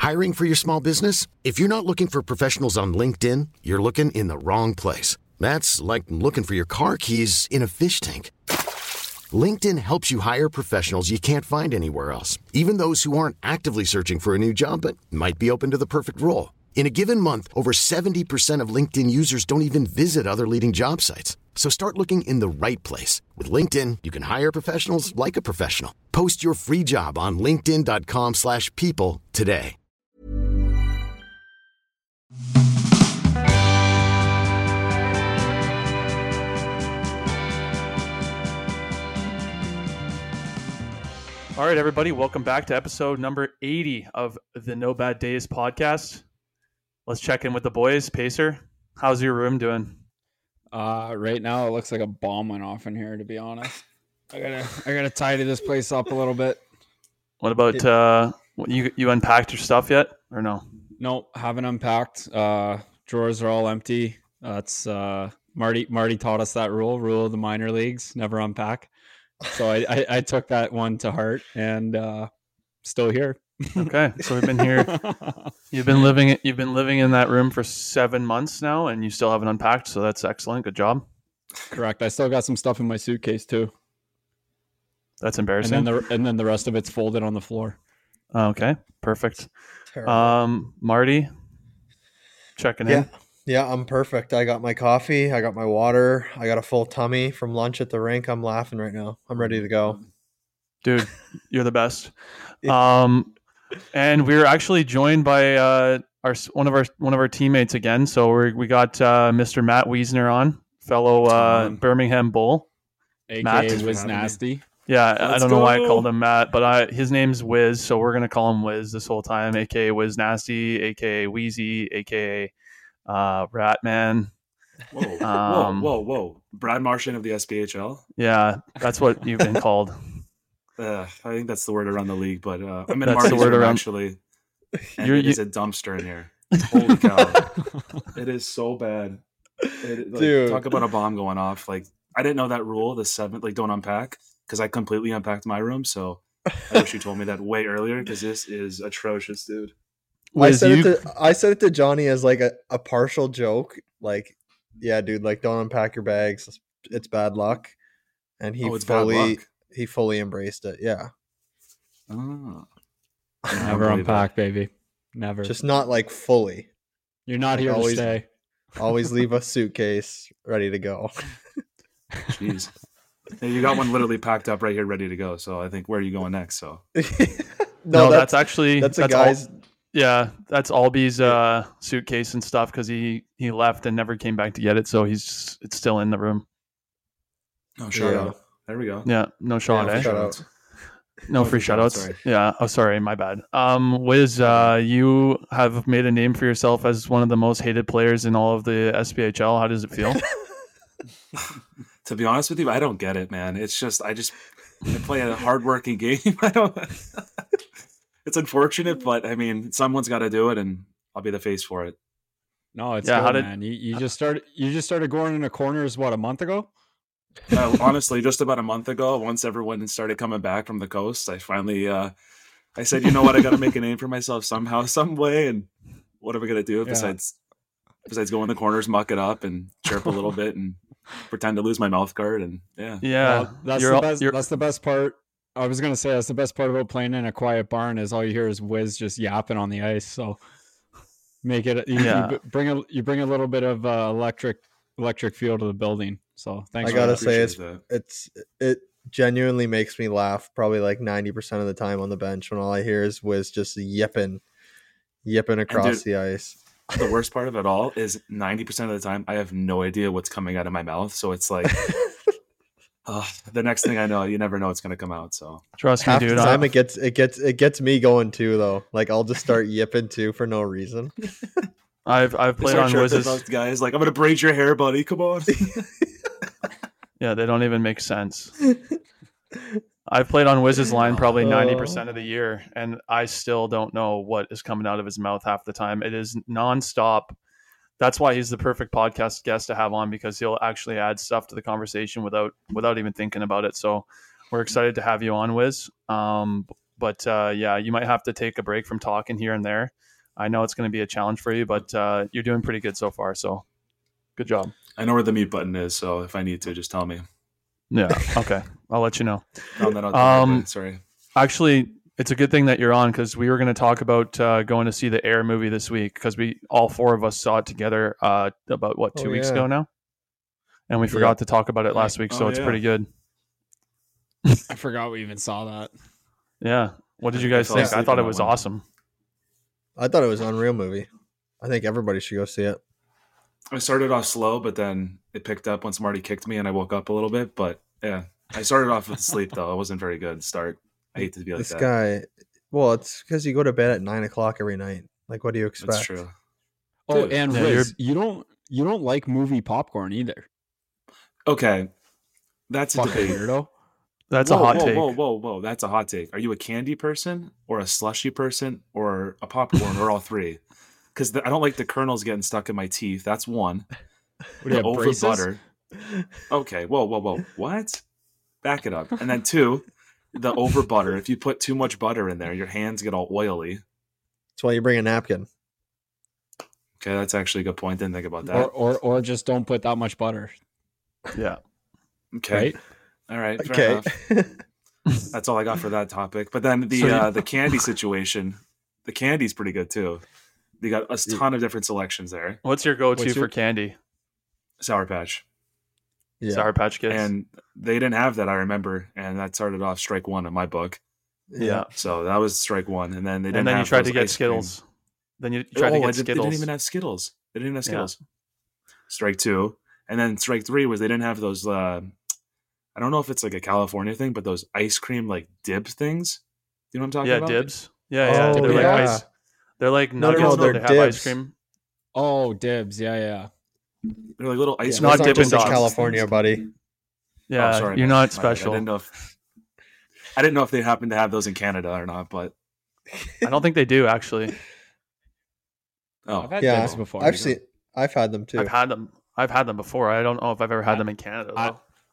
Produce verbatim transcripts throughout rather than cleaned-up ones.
Hiring for your small business? If you're not looking for professionals on LinkedIn, you're looking in the wrong place. That's like looking for your car keys in a fish tank. LinkedIn helps you hire professionals you can't find anywhere else, even those who aren't actively searching for a new job but might be open to the perfect role. In a given month, over seventy percent of LinkedIn users don't even visit other leading job sites. So start looking in the right place. With LinkedIn, you can hire professionals like a professional. Post your free job on linkedin.com slash people today. All right, everybody, welcome back to episode number eighty of the No Bad Days podcast. Let's check in with the boys. Pacer, how's your room doing? Uh, right now, it looks like a bomb went off in here, to be honest. I gotta, I gotta tidy this place up a little bit. What about, uh, you, you unpacked your stuff yet, or no? No, haven't unpacked. Uh, drawers are all empty. That's, uh, Marty, Marty taught us that rule, rule of the minor leagues, never unpack. So I, I, I took that one to heart, and uh, still here. Okay, so we've been here. You've been living. You've been living in that room for seven months now, and you still haven't unpacked. So that's excellent. Good job. Correct. I still got some stuff in my suitcase too. That's embarrassing. And then the and then the rest of it's folded on the floor. Okay, perfect. Terrible. Um, Marty, checking yeah. in. Yeah, I'm perfect. I got my coffee. I got my water. I got a full tummy from lunch at the rink. I'm laughing right now. I'm ready to go. Dude, you're the best. Um, and we're actually joined by uh, our one of our one of our teammates again. So we we got uh, Mister Matt Wiesner on, fellow uh, Birmingham Bull. A K A Matt was nasty. Yeah, Let's I don't know go. why I called him Matt, but I, his name's Wiz, so we're gonna call him Wiz this whole time. A K A Wiz Nasty, A K A Wheezy, A K A Uh, Ratman. Whoa, Um, whoa, whoa, whoa! Brad Martian of the S B H L. Yeah, that's what you've been called. Uh, I think that's the word around the league, but uh, I'm in That's Marty's the word room around- actually, and You're- it is a dumpster in here. Holy cow! It is so bad. It, like, Dude. talk about a bomb going off. Like I didn't know that rule, the seventh, like don't unpack, because I completely unpacked my room. So I wish you told me that way earlier, because this is atrocious, dude. I Wiz, said you, it to I said it to Johnny as like a, a partial joke. Like, yeah, dude, like don't unpack your bags. It's bad luck. And he Oh, it's bad fully luck. he fully embraced it. Yeah. Oh. Never unpack, baby. Never. Just not like fully. You're not like here always- to stay. Always leave a suitcase ready to go. Jeez. Hey, you got one literally packed up right here, ready to go. So I think where are you going next? So no, no, that's, that's actually that's a all- guy's yeah, that's Alby's uh, suitcase and stuff because he he left and never came back to get it, so he's it's still in the room. no shout Yeah. out. There we go. Yeah, no shot, Yeah, eh? shout out. No Oh, free shout out, shoutouts. sorry. Yeah. Oh, sorry, my bad. Um, Wiz, uh, you have made a name for yourself as one of the most hated players in all of the S P H L. How does it feel? To be honest with you, I don't get it, man. It's just I just I play a hardworking game. I don't. It's unfortunate, but I mean, someone's got to do it, and I'll be the face for it. No, it's Yeah, good, how did- man. You, you just started. You just started going into corners. What, a month ago? Uh, honestly, just about a month ago, once everyone started coming back from the coast, I finally uh, I said, you know what, I got to make a name for myself somehow, some way, and what am I gonna do Yeah. besides besides go in the corners, muck it up, and chirp a little bit, and pretend to lose my mouth guard, and yeah, Yeah, Well, that's you're the all- best. you're- That's the best part. I was gonna say that's the best part about playing in a quiet barn is all you hear is Wiz just yapping on the ice. So make it. You, Yeah. you bring a you bring a little bit of uh, electric electric feel to the building. So thanks. I for gotta that. say, it's Appreciate it's it genuinely makes me laugh probably like ninety percent of the time on the bench when all I hear is Wiz just yipping yipping across dude- the ice. the worst part of it all is ninety percent of the time I have no idea what's coming out of my mouth, so it's like uh, the next thing I know, you never know what's going to come out. So trust me, Half dude. the time I, it gets it gets it gets me going too though. Like I'll just start yipping too for no reason. I've I've They played start on chirping Wiz's. about guys like, I'm going to braid your hair, buddy. Come on. Yeah, they don't even make sense. I've played on Wiz's line probably ninety percent of the year, and I still don't know what is coming out of his mouth half the time. It is nonstop. That's why he's the perfect podcast guest to have on, because he'll actually add stuff to the conversation without without even thinking about it. So we're excited to have you on, Wiz. Um, But uh, yeah, you might have to take a break from talking here and there. I know it's going to be a challenge for you, but uh, you're doing pretty good so far. So good job. I know where the mute button is, so if I need to, just tell me. Yeah. Okay. I'll let you know. Found that out the Um, hard way, Sorry. Actually, it's a good thing that you're on because we were going to talk about uh, going to see the Air movie this week because we all four of us saw it together uh, about what two Oh, weeks yeah. ago now, and we forgot to talk about it last week, so Oh, it's yeah. pretty good. I forgot we even saw that. Yeah. What did I you think I guys fell think? I asleep thought on it that was one. awesome. I thought it was an unreal movie. I think everybody should go see it. I started off slow, but then it picked up once Marty kicked me and I woke up a little bit. But yeah, I started off with sleep, though. It wasn't very good start. I hate to be like This that. guy, well, it's because you go to bed at nine o'clock every night. Like, what do you expect? That's true. Oh, Dude. and Yeah, Riz, you don't you don't like movie popcorn either. Okay. That's a Fucking debate. weirdo. That's whoa, a hot whoa, take. Whoa, whoa, whoa. That's a hot take. Are you a candy person or a slushy person or a popcorn or all three? Because I don't like the kernels getting stuck in my teeth. That's one. What do you have, over braces? butter. Okay. Whoa, whoa, whoa. What? Back it up. And then two, the over butter. If you put too much butter in there, your hands get all oily. That's why you bring a napkin. Okay, that's actually a good point. Didn't think about Or, that. or or just don't put that much butter. Yeah. Okay. Right? All right. Fair Okay. enough. That's all I got for that topic. But then the So you- uh, the candy situation, the candy's pretty good too. They got a ton of different selections there. What's your go-to What's your- for candy? Sour Patch. yeah. Sour Patch Kids. And they didn't have that, I remember. And that started off strike one in my book. yeah. So that was strike one. And then they didn't And then you have tried those to get ice cream. Skittles. Then you tried Oh, to I get did- Skittles. They didn't even have Skittles. They didn't have Yeah. Skittles. Strike two. And then strike three was they didn't have those, uh, I don't know if it's like a California thing, but those ice cream like dibs things. You know what I'm talking Yeah, about? dibs. Yeah, yeah. Oh, they're like yeah. ice. They're like No, no, nuggets, no, but they're they have ice dibs. cream. Oh, dibs. Yeah, yeah. They're like little ice Yeah, cream. not it's Dippin' just in Dots. California, buddy. Yeah, Oh, sorry, you're man. not My bad. special. I didn't know if I didn't know if they happen to have those in Canada or not, but I don't think they do actually. oh, I've had Yeah, dibs before. I've seen. I've had them too. I've had them. I've had them before. I don't know if I've ever had I- them in Canada though. I-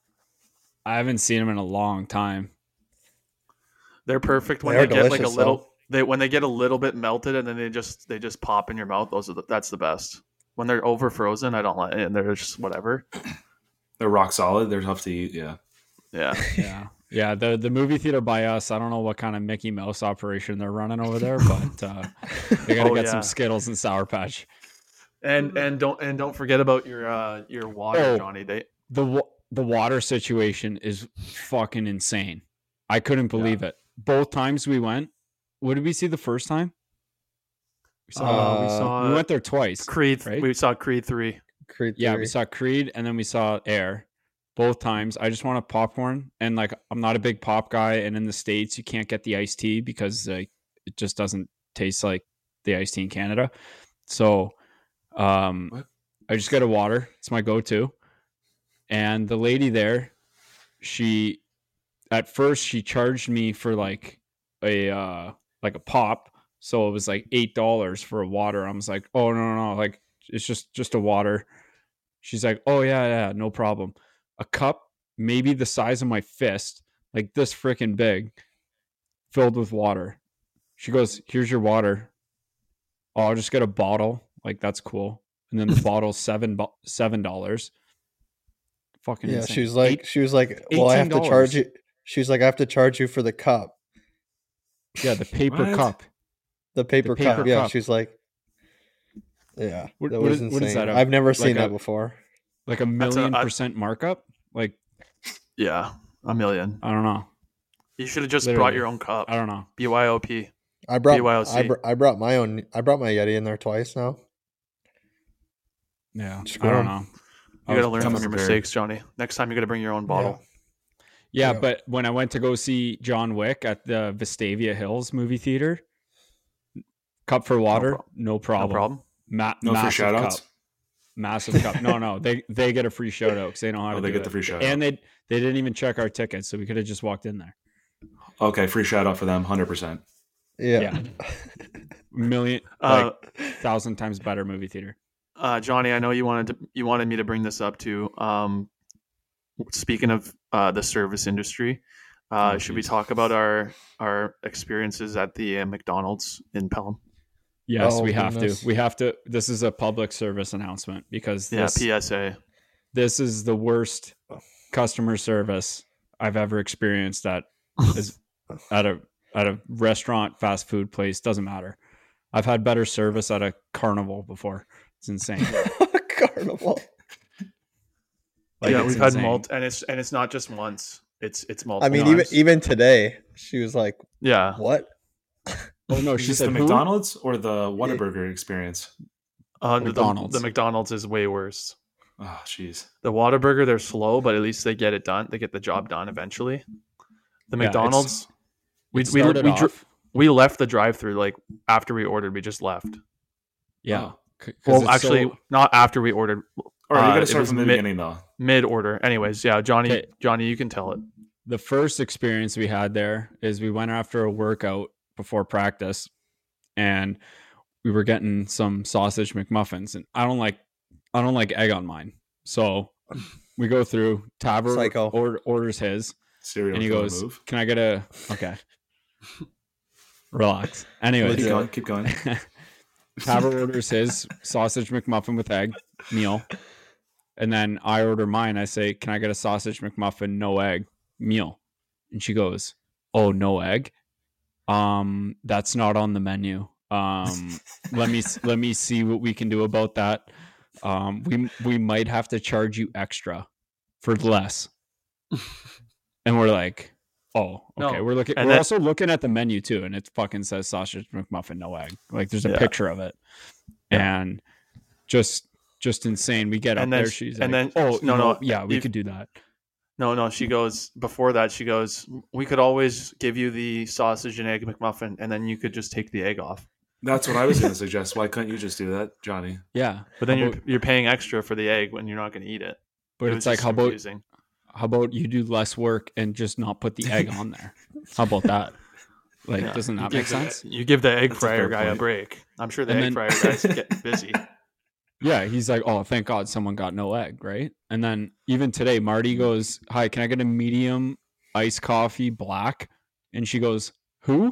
I haven't seen them in a long time. They're perfect when They they, are get like a delicious, little. though. They when they get a little bit melted and then they just they just pop in your mouth. Those are the, that's the best. When they're over frozen, I don't like it. And they're just whatever. they're rock solid. They're tough to eat. Yeah. Yeah. Yeah. Yeah, the the movie theater by us, I don't know what kind of Mickey Mouse operation they're running over there, but uh, they got to Oh, get yeah. some Skittles and Sour Patch. And and don't and don't forget about your uh your water, Oh. Johnny. They The wa- the water situation is fucking insane. I couldn't believe it. Both times we went, what did we see the first time? We saw, uh, we Uh, saw we went there twice. Creed. right? We saw Creed three. Creed Yeah, three. we saw Creed and then we saw Air. Both times. I just wanted popcorn, and like I'm not a big pop guy, and in the States you can't get the iced tea because like it just doesn't taste like the iced tea in Canada. So um What? I just get a water. It's my go-to. And the lady there, she at first she charged me for like a uh like a pop. So it was like eight dollars for a water. I was like, oh no, no, no, like it's just just a water. She's like, oh yeah, yeah, no problem. A cup, maybe the size of my fist, like this freaking big, filled with water. She goes, here's your water. Oh, I'll just get a bottle. Like that's cool. And then the bottle's seven bo- seven dollars. Fucking Yeah, insane. she was like, Eight- she was like, well, I have to eighteen charge dollars. you. She was like, I have to charge you for the cup, yeah, the paper What? cup. the paper, paper cup. Yeah, cup. she's like, yeah, What- that what was is- insane. what is that, a- I've never seen like that a- before. Like a That's a- million I- percent markup. Like Yeah, a million. I don't know. You should have just Literally. brought your own cup. I don't know. B Y O P. I brought, B Y O C. I, br- I brought my own. I brought my Yeti in there twice now. Yeah, Screw I don't 'em. know. You I got to was- learn come from your prepared. mistakes, Johnny. Next time you got to bring your own bottle. Yeah, Yeah. but when I went to go see John Wick at the Vestavia Hills movie theater, cup for water, prob- no No problem. problem. Ma- No free massive shout cup. outs. Massive cup. No, no, they they get a free shout out because they know how Oh, to they do get it. the free shout and they they didn't even check our tickets, so we could have just walked in there. Okay, free shout out for them, hundred percent. Yeah. Yeah. Million, Uh, like thousand times better movie theater. uh, Johnny, I know you wanted to, you wanted me to bring this up too. Um, speaking of uh, the service industry, Uh, Oh, should we geez. talk about our our experiences at the uh, McDonald's in Pelham? Yes, Oh, we have goodness. to. We have to. This is a public service announcement because Yeah, this P S A. this is the worst customer service I've ever experienced at is at a at a restaurant, fast food place. Doesn't matter. I've had better service at a carnival before. It's insane. Carnival. Like, yeah, it's we've had insane. multi, and it's and it's not just once. It's it's I multiple. mean, even times. even today, she was like, yeah, "What?" Oh no, Is she this said the who? McDonald's or the Whataburger experience? uh, the- McDonald's. The, the McDonald's is way worse. Oh, jeez. The Whataburger, they're slow, but at least they get it done. They get the job done eventually. The Yeah, it's- McDonald's, we It we started we, dr- off. we left the drive-through like after we ordered. We just left. Yeah. Oh. c- 'cause Well, it's actually, so- not after we ordered. All right, you Uh, got to it start was from the mid- beginning, though. Mid order. Anyways, yeah, Johnny, Okay. Johnny, you can tell it. the first experience we had there is we went after a workout before practice and we were getting some sausage McMuffins, and I don't like I don't like egg on mine. So we go through, Tabor Psycho. or, orders his Serial and he killer goes, move. "Can I get a okay." Relax. Anyways, Keep Legit. going. Keep going. Tabor orders his sausage McMuffin with egg meal. And then I order mine. I say, "Can I get a sausage McMuffin, no egg meal?" And she goes, "Oh, no egg? Um, that's not on the menu. Um, let me let me see what we can do about that. Um, we we might have to charge you extra for less." And we're like, "Oh, okay." No. We're looking. And We're then- also looking at the menu too, and it fucking says sausage McMuffin, no egg. Like there's a Yeah. picture of it, and just just insane. We get up And then there. sh- She's and like, then- "Oh, no, you no, know, yeah, we if- could do that." No, no, she goes, before that, she goes, "We could always give you the sausage and egg McMuffin, and then you could just take the egg off. That's what I was going to suggest. Why couldn't you just do that, Johnny? Yeah, But then How you're about- you're paying extra for the egg when you're not going to eat it. but It it's was like, just how about confusing. how about you do less work and just not put the egg on there? How about that? Like, Yeah. doesn't You that give make the- sense? You give the egg That's a fryer fair guy a point. break. I'm sure the And egg then- fryer guy's getting busy. Yeah, he's like, "Oh, thank God someone got no egg," right? And then even today, Marty goes, "Hi, can I get a medium iced coffee black?" And she goes, "Who?"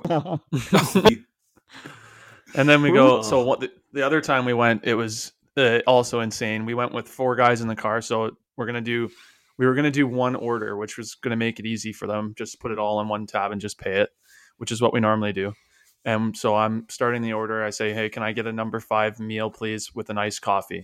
And then we go. Ooh. So what? The, the other time we went, it was uh, also insane. We went with four guys in the car. So we're gonna do. We were gonna do one order, which was gonna make it easy for them. Just put it all in one tab and just pay it, which is what we normally do. And so I'm starting the order. I say, "Hey, can I get a number five meal, please, with an iced coffee?"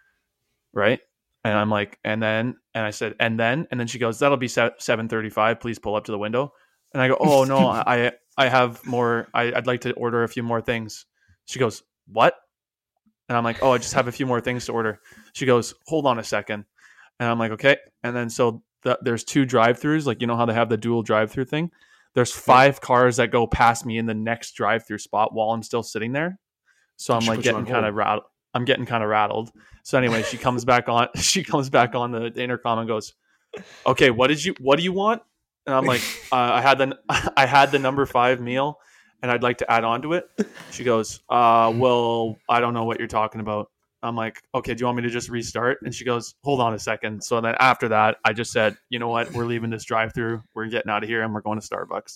Right. And I'm like, and then, and I said, and then, and then she goes, "That'll be seven thirty-five. Please pull up to the window." And I go, "Oh no, I, I have more. I, I'd like to order a few more things." She goes, "What?" And I'm like, "Oh, I just have a few more things to order." She goes, "Hold on a second." And I'm like, "Okay." And then so the, there's two drive-throughs, like you know how they have the dual drive-through thing. There's five cars that go past me in the next drive-through spot while I'm still sitting there. So I'm Should like put you getting on kind of hold. rattled. I'm getting kind of rattled. So anyway, she comes back on. She comes back on the, the intercom and goes, "Okay, what did you? What do you want?" And I'm like, uh, "I had the I had the number five meal, and I'd like to add on to it." She goes, "Uh, well, I don't know what you're talking about." I'm like, "Okay, do you want me to just restart?" And she goes, "Hold on a second." So then after that, I just said, "You know what? We're leaving this drive-through. We're getting out of here, and we're going to Starbucks."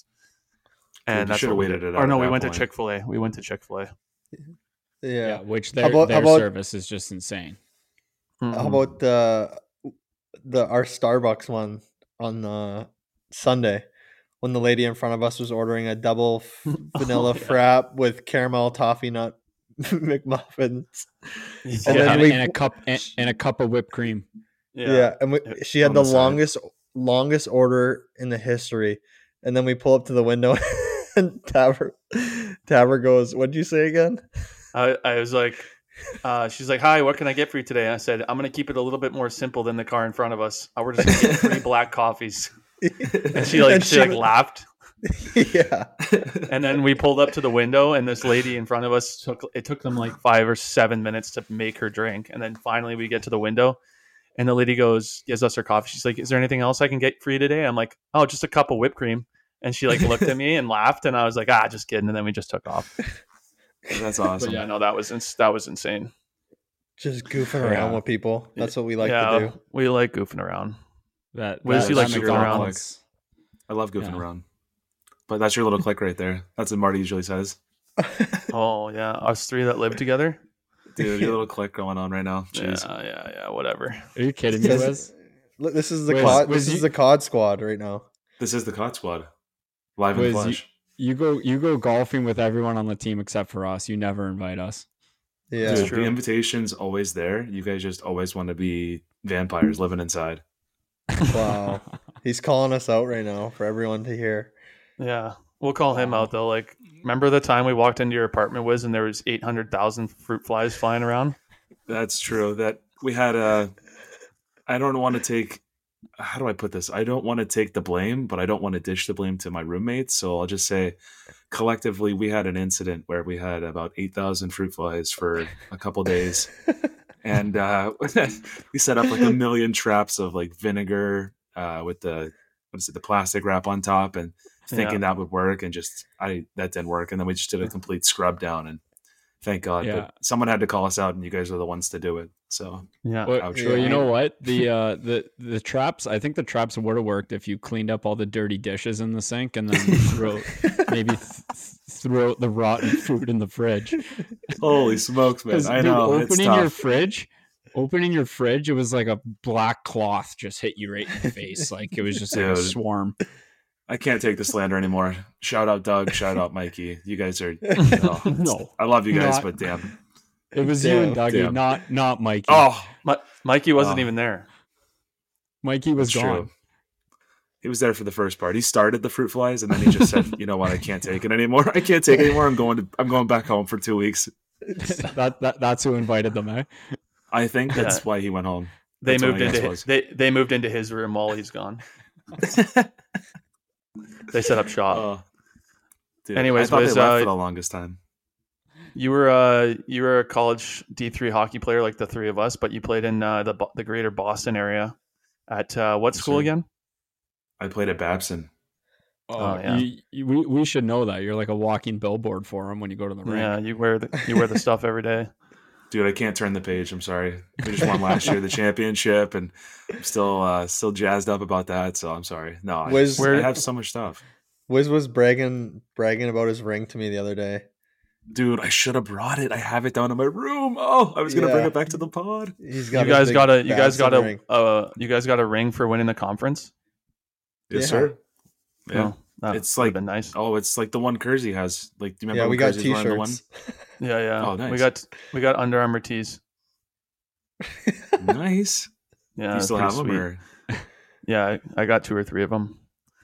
And you that's should have what we waited did. it out Or no, at we that went point. to Chick-fil-A. We went to Chick-fil-A. Yeah, Yeah. which How their about- their how about- service is just insane. How Mhm. about the the our Starbucks one on uh, Sunday when the lady in front of us was ordering a double f- vanilla Oh, yeah. frap with caramel toffee nut McMuffins? Yeah. And then and, we- and a cup and, and a cup of whipped cream. Yeah, and we, It- she had on the, the side. longest longest order in the history, and then we pull up to the window, and Tabor Tabor goes, "What'd you say again?" I, I was like, uh, she's like, "Hi, what can I get for you today?" I said, "I'm going to keep it a little bit more simple than the car in front of us. Uh, We're just going to get three black coffees." And she like And she, she like was- laughed. Yeah, And then we pulled up to the window, and this lady in front of us took it took them like five or seven minutes to make her drink. And then finally we get to the window, and the lady goes, gives us her coffee. She's like, "Is there anything else I can get for you today?" I'm like, "Oh, just a cup of whipped cream." And she like looked at me and laughed, and I was like, "Ah, just kidding." And then we just took off. That's But awesome. yeah, no, that was ins- that was insane. just goofing around Yeah. with people. That's what we like yeah, to do. we like goofing around. That What does that- he like that to go around McDonald's- I love goofing Yeah. around. But that's your little click right there. That's what Marty usually says. Oh yeah, us three that live together. Dude, your little click going on right now. Jeez. Yeah, yeah, yeah. Whatever. Are you kidding me, This- Wiz? Look, this is the Wiz- cod. Wiz, This you- is the cod squad right now. This is the Cot Squad. Live in Wiz, you- flesh. You go you go golfing with everyone on the team except for us. You never invite us. Yeah, Dude, true. the invitation's always there. You guys just always want to be vampires living inside. wow. He's calling us out right now for everyone to hear. Yeah, we'll call him Wow. out though. Like, remember the time we walked into your apartment, Wiz, and there was eight hundred thousand fruit flies flying around? That's true. That we had a. I don't want to take. How do I put this? I don't want to take the blame, but I don't want to dish the blame to my roommates. So I'll just say, collectively, we had an incident where we had about eight thousand fruit flies for a couple days, and uh, we set up like a million traps of like vinegar uh, with the what is it, the plastic wrap on top, and thinking that would work, and just I that didn't work, and then we just did a complete scrub down, and thank God, Yeah. but someone had to call us out, and you guys are the ones to do it. So Yeah. Well, ouch. well, you know what? The uh, the the traps. I think the traps would have worked if you cleaned up all the dirty dishes in the sink and then throw maybe th- throw the rotten food in the fridge. Holy smokes, man! 'Cause, I dude, know it's opening your tough. fridge, opening your fridge, it was like a black cloth just hit you right in the face. Like it was just like a Dude. swarm. I can't take the slander anymore. Shout out Doug. Shout out Mikey. You guys are. oh, No, I love you guys, Not- but damn. it was you Damn, and Dougie, damn. not not Mikey. Oh, Mi- Mikey wasn't Oh. even there. Mikey was that's gone. true. He was there for the first part. He started the fruit flies, and then he just said, "You know what? I can't take it anymore. I can't take it anymore. I'm going to. I'm going back home for two weeks." that, that that's who invited them, eh? I think that's Yeah. why he went home. They That's what moved my into guess his, was. they they moved into his room while he's gone. They set up shop. Oh, dude, Anyways, I thought was, they left uh, for the longest time. You were uh you were a college D three hockey player like the three of us, but you played in uh, the Bo- the greater Boston area at uh, what Yes, school sir. again? I played at Babson. Oh, yeah. you, you, we we should know that you're like a walking billboard for him when you go to the rink. Yeah, you wear the you wear the stuff every day. Dude, I can't turn the page. I'm sorry. We just won last year the championship, and I'm still uh, still jazzed up about that. So I'm sorry. No, I, Wiz- just- I have so much stuff. Wiz was bragging bragging about his ring to me the other day. Dude, I should have brought it. I have it down in my room. Oh, I was gonna bring Yeah. it back to the pod. He's You got. his guys big got a you guys Babson got a ring. uh you guys got a ring for winning the conference. Yes, Yeah. sir. Yeah. Oh, that It's would've like- been nice. Oh, it's like the one Kersey has. Like, do you remember Yeah, when we got Kersey's wearing the one? t-shirts. Yeah, yeah. Oh, nice. We got we got Under Armour tees. Nice. Yeah, you it's still pretty have them, sweet. or Yeah, I, I got two or three of them.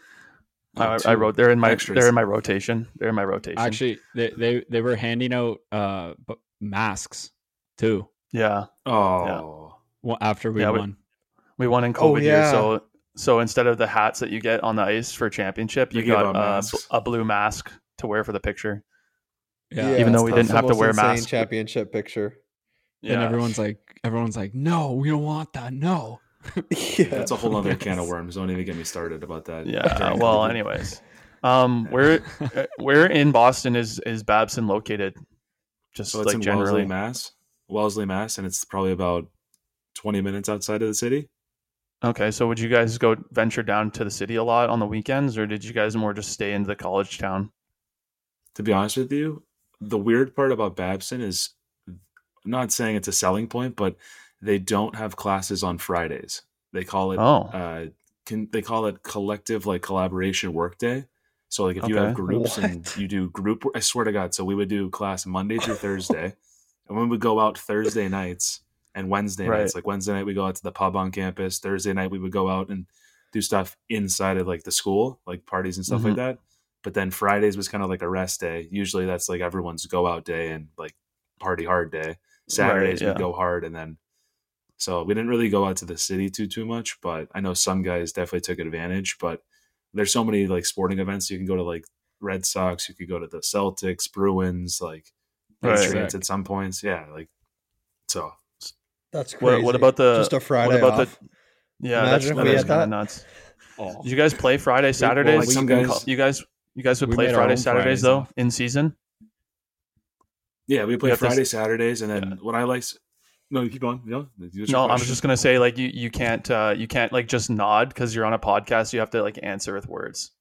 Oh, I, two I wrote they're in my extras. they're in my rotation. They're in my rotation. Actually, they, they they were handing out uh bu- masks too. yeah, Oh, Well, after we Yeah, we- won. we won in Oh, COVID year, yeah. so so instead of the hats that you get on the ice for championship, They you gave got out uh, masks. bl- a blue mask to wear for the picture. Yeah, Even though that's we tough. didn't It's have the to most wear insane masks. championship picture. Yeah, and everyone's like, everyone's like, no, we don't want that. No. Yeah. that's a whole other can of worms. Don't even get me started about that. yeah. During Well, COVID. anyways, um, where uh, where in Boston is is Babson located? Just So it's like in generally. Wellesley, Mass. Wellesley, Mass, and it's probably about twenty minutes outside of the city. Okay, so would you guys go venture down to the city a lot on the weekends, or did you guys more just stay in the college town? To be honest with you, the weird part about Babson is, I'm not saying it's a selling point, but they don't have classes on Fridays. They call it Oh. uh, can they call it collective like collaboration workday. So like if you have Okay. groups and What? you do group, I swear to God. So we would do class Monday through Thursday, and we would go out Thursday nights and Wednesday Right. nights. Like Wednesday night we go out to the pub on campus. Thursday night we would go out and do stuff inside of like the school, like parties and stuff like Mhm. that. But then Fridays was kind of like a rest day. Usually that's like everyone's go out day and like party hard day. Saturdays yeah. we'd go hard, and then so we didn't really go out to the city too too much. But I know some guys definitely took advantage. But there's so many like sporting events you can go to, like Red Sox. You could go to the Celtics, Bruins, like Right. Patriots Sick. at some points. Yeah, like so. That's crazy. What, what about the just a Friday What about off? the? Yeah, that's, Imagine if that we is had kind of that. nuts. Oh. Did you guys play Friday, Saturdays? like some in guys- co- you guys, you guys would We play made our Friday, own Saturdays Fridays though off. in season. Yeah, we play got this- Friday, Saturdays, and then Yeah. what I like, No, you keep going. No, no, I was just gonna say like you you can't uh, you can't like just nod because you're on a podcast. You have to like answer with words.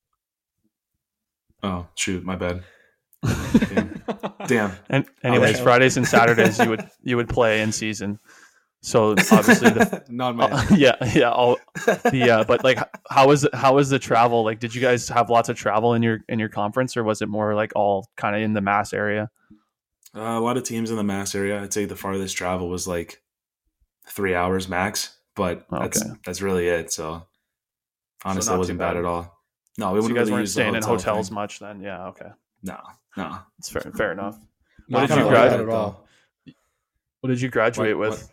Oh shoot, my bad. Damn. Damn. And anyways, Okay. Fridays and Saturdays you would you would play in season. So obviously, the, not my. uh, yeah, yeah. All the uh, but like, how was how was the travel? Like, did you guys have lots of travel in your in your conference, or was it more like all kind of in the Mass area? Uh, a lot of teams in the Mass area. I'd say the farthest travel was like three hours max, but that's Okay. that's really it. So honestly, not it wasn't too bad bad. at all. No, we So you wouldn't guys really weren't use the staying in hotel hotels thing. much then? Yeah, okay, No, no. it's fair fair enough. Not What did Kinda you like grad- that at all. What did you graduate What- with? what-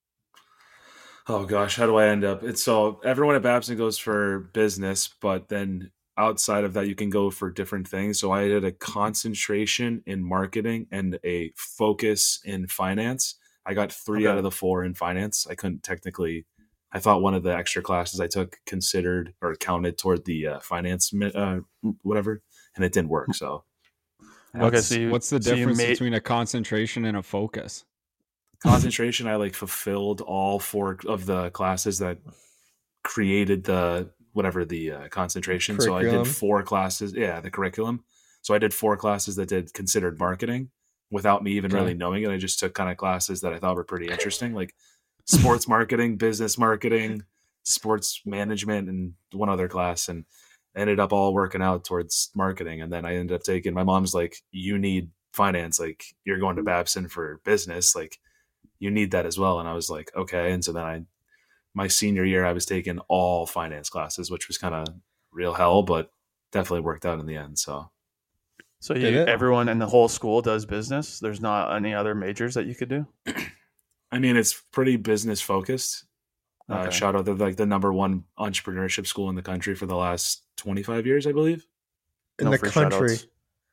Oh gosh, how do I end up? It's so everyone at Babson goes for business, but then outside of that, you can go for different things. So I did a concentration in marketing and a focus in finance. I got three Okay. out of the four in finance. I couldn't technically. I thought one of the extra classes I took considered or counted toward the uh, finance, mi- uh, whatever, and it didn't work. So Okay, What's, so you- what's the so you difference made- between a concentration and a focus? concentration, I like fulfilled all four of the classes that created the whatever the uh, concentration. So I Curriculum. did four classes. Yeah, the curriculum. So I did four classes that did considered marketing without me even Okay. really knowing it. I just took kind of classes that I thought were pretty interesting, like sports marketing, business marketing, sports management, and one other class, and ended up all working out towards marketing. And then I ended up taking, my mom's like, you need finance, like you're going to Babson for business, like you need that as well. And I was like, okay. And so then I, my senior year, I was taking all finance classes, which was kind of real hell, but definitely worked out in the end. So So Did you, it? everyone in the whole school does business. There's not any other majors that you could do. I mean, it's pretty business focused. Uh, Okay. shout out to like the number one entrepreneurship school in the country for the last twenty-five years, I believe. In No the free country, shout-outs.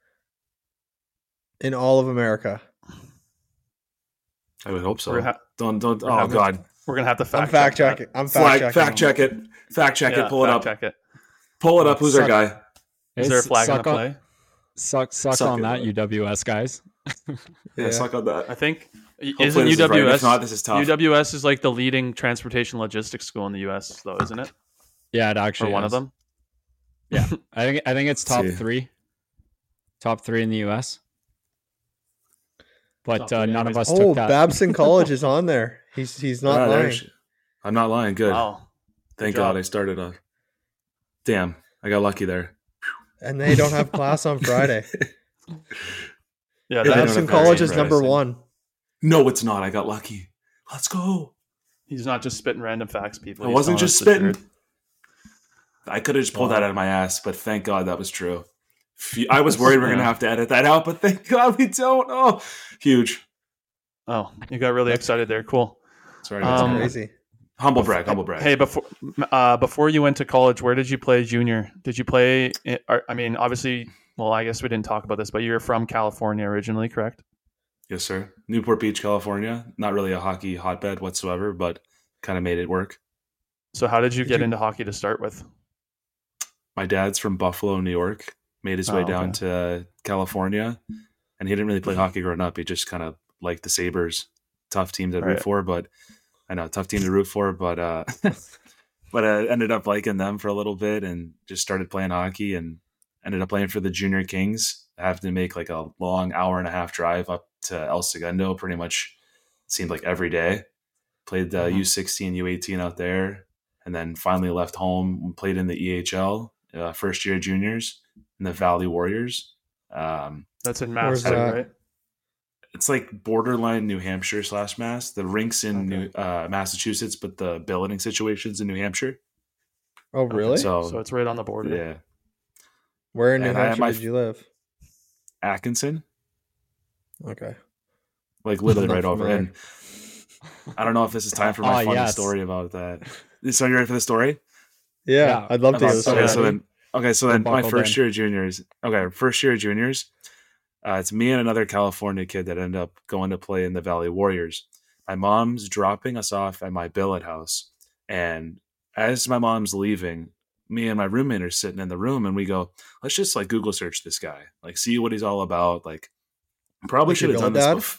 in all of America. I would hope so. We're gonna ha- don't don't. we're Oh having- God. We're gonna have to fact I'm fact check that. checking. I'm fact Flag, checking. fact check it. Fact check Yeah, it. Pull it fact up. Check it. Pull it up. Who's our Suck- guy? Is there a Hey, flag on suck the play? Suck, suck, Suck on it, that, though. U W S guys. Yeah, Yeah. suck on that. I think Hopefully isn't this is right. U W S If not, this is tough. U W S is like the leading transportation logistics school in the U S though, isn't it? Yeah, it Or actually one is. of them? Yeah, I think I think it's top See. three, top three in the U S. But Top uh, three, none of anyways. us Oh, took that. Babson College is on there. He's he's not Ah, lying. there's- I'm not lying. Good. Wow. Thank job. God I started on. Damn, I got lucky there. And they don't have class on Friday. Yeah, Yeah, that, they don't Babson have College Friday, is number Friday. one. No, it's not. I got lucky. Let's go. he's not just spitting random facts, people. I He's wasn't telling just us the spitting. truth. I could have just pulled that out of my ass, but thank God that was true. Fe- I was worried we are gonna have to edit that out, but thank God we don't. Oh, huge. Oh, you got really excited there. Cool. Sorry, That's Um, crazy. humble brag, humble brag. Hey, before uh, before you went to college, where did you play junior? Did you play? i- or- I mean, obviously, well, I guess we didn't talk about this, but you're from California originally, correct? Yes, sir. Newport Beach, California. Not really a hockey hotbed whatsoever, but kind of made it work. So, how did you Did get you- into hockey to start with? My dad's from Buffalo, New York. Made his Oh, way okay. down to California, and he didn't really play hockey growing up. He just kind of liked the Sabres. Tough team to root Right. for, but I know tough team to root for, but uh, but I ended up liking them for a little bit and just started playing hockey and ended up playing for the Junior Kings. I have to make like a long hour and a half drive up to El Segundo. Pretty much seemed like every day. Played the Mhm. U sixteen, U eighteen out there, and then finally left home and played in the E H L, uh, first year juniors in the Valley Warriors. Um, That's in Where's Mass, too, that? right? it's like borderline New Hampshire slash Mass. The rinks in Okay. New uh, Massachusetts, but the billeting situations in New Hampshire. Oh, really? So, So it's right on the border. yeah, Where in New and I had Hampshire my- did you live? Atkinson, Okay. like literally Not right over. familiar. And I don't know if this is time for my Ah, funny yes. story about that. So you ready for the story? Yeah, Yeah. I'd love to hear About- this. okay, Yeah. so then, okay, so then my buckled first in. year of juniors. Okay, first year of juniors. Uh, it's me and another California kid that ended up going to play in the Valley Warriors. My mom's dropping us off at my billet house, and as my mom's leaving, me and my roommate are sitting in the room, and we go, "Let's just like Google search this guy, like see what he's all about." Like, probably Like your should have done billet this. dad? Bef-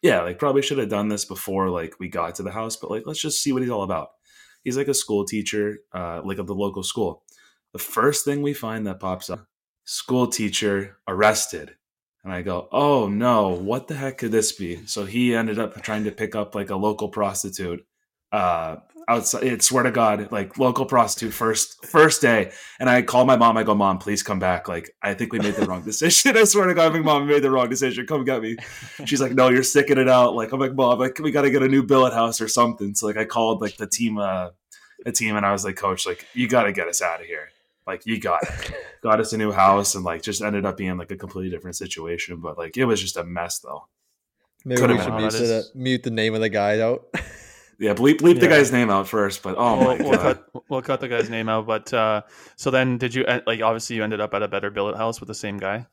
yeah, like probably should have done this before like we got to the house, but like let's just see what he's all about. He's like a school teacher, uh, like at the local school. The first thing we find that pops up, school teacher arrested. And I go, oh no, what the heck could this be? So he ended up trying to pick up like a local prostitute uh, outside. I swear to God, like local prostitute first first day. And I call my mom. I go, Mom, please come back. Like I think we made the wrong decision. I swear to God, my mom made the wrong decision. Come get me. She's like, no, you're sticking it out. Like I'm like, Mom, like we got to get a new billet house or something. So like I called like the team, uh, the team, and I was like, Coach, like you got to get us out of here. Like you got it. Got us a new house, and like just ended up being like a completely different situation. But like it was just a mess, though. Maybe Could've we been should worse. mute the, mute the name of the guy out. Yeah, bleep bleep the Yeah. guy's name out first. But oh we'll, my we'll god, cut we'll cut the guy's name out. But uh, so then, did you like? Obviously, you ended up at a better billet house with the same guy.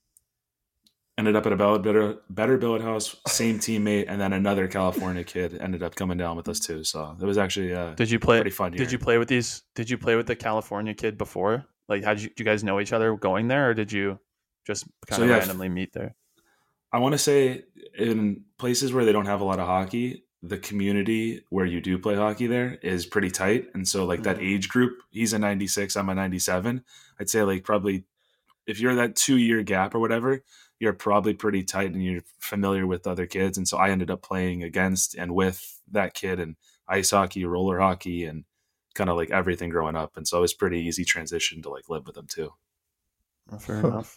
ended up at a better better billet house, same teammate, and then another California kid ended up coming down with us too. So it was actually uh, Did you play? pretty fun. Did year. you play with these? Did you play with the California kid before? Like, how did you, did you guys know each other going there, or did you just kind So, of yeah, randomly meet there? I want to say in places where they don't have a lot of hockey, the community where you do play hockey there is pretty tight. And so like that age group, he's a ninety-six, I'm a ninety-seven. I'd say like probably if you're that two year gap or whatever, you're probably pretty tight and you're familiar with other kids. And so I ended up playing against and with that kid and ice hockey, roller hockey, and kind of like everything growing up. And so it was pretty easy transition to like live with them too. Oh, fair enough.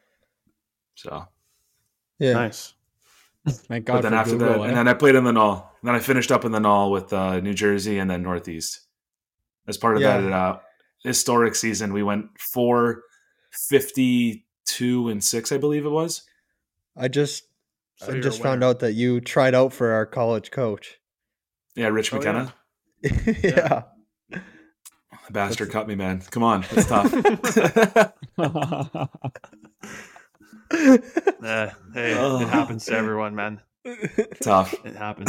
So Yeah. Nice. Thank but God then for after Google, that, eh? and then I played in the Null. And then I finished up in the Null with uh, New Jersey and then Northeast. As part of Yeah. that uh, historic season, we went four fifty-two and six, I believe it was. I just So I you're just a found winner. out that you tried out for our college coach. Yeah, Rich Oh, McKenna. yeah. The bastard cut me, man. Come on, it's tough. Eh, hey, Oh. it happens to everyone, man. tough. It happens.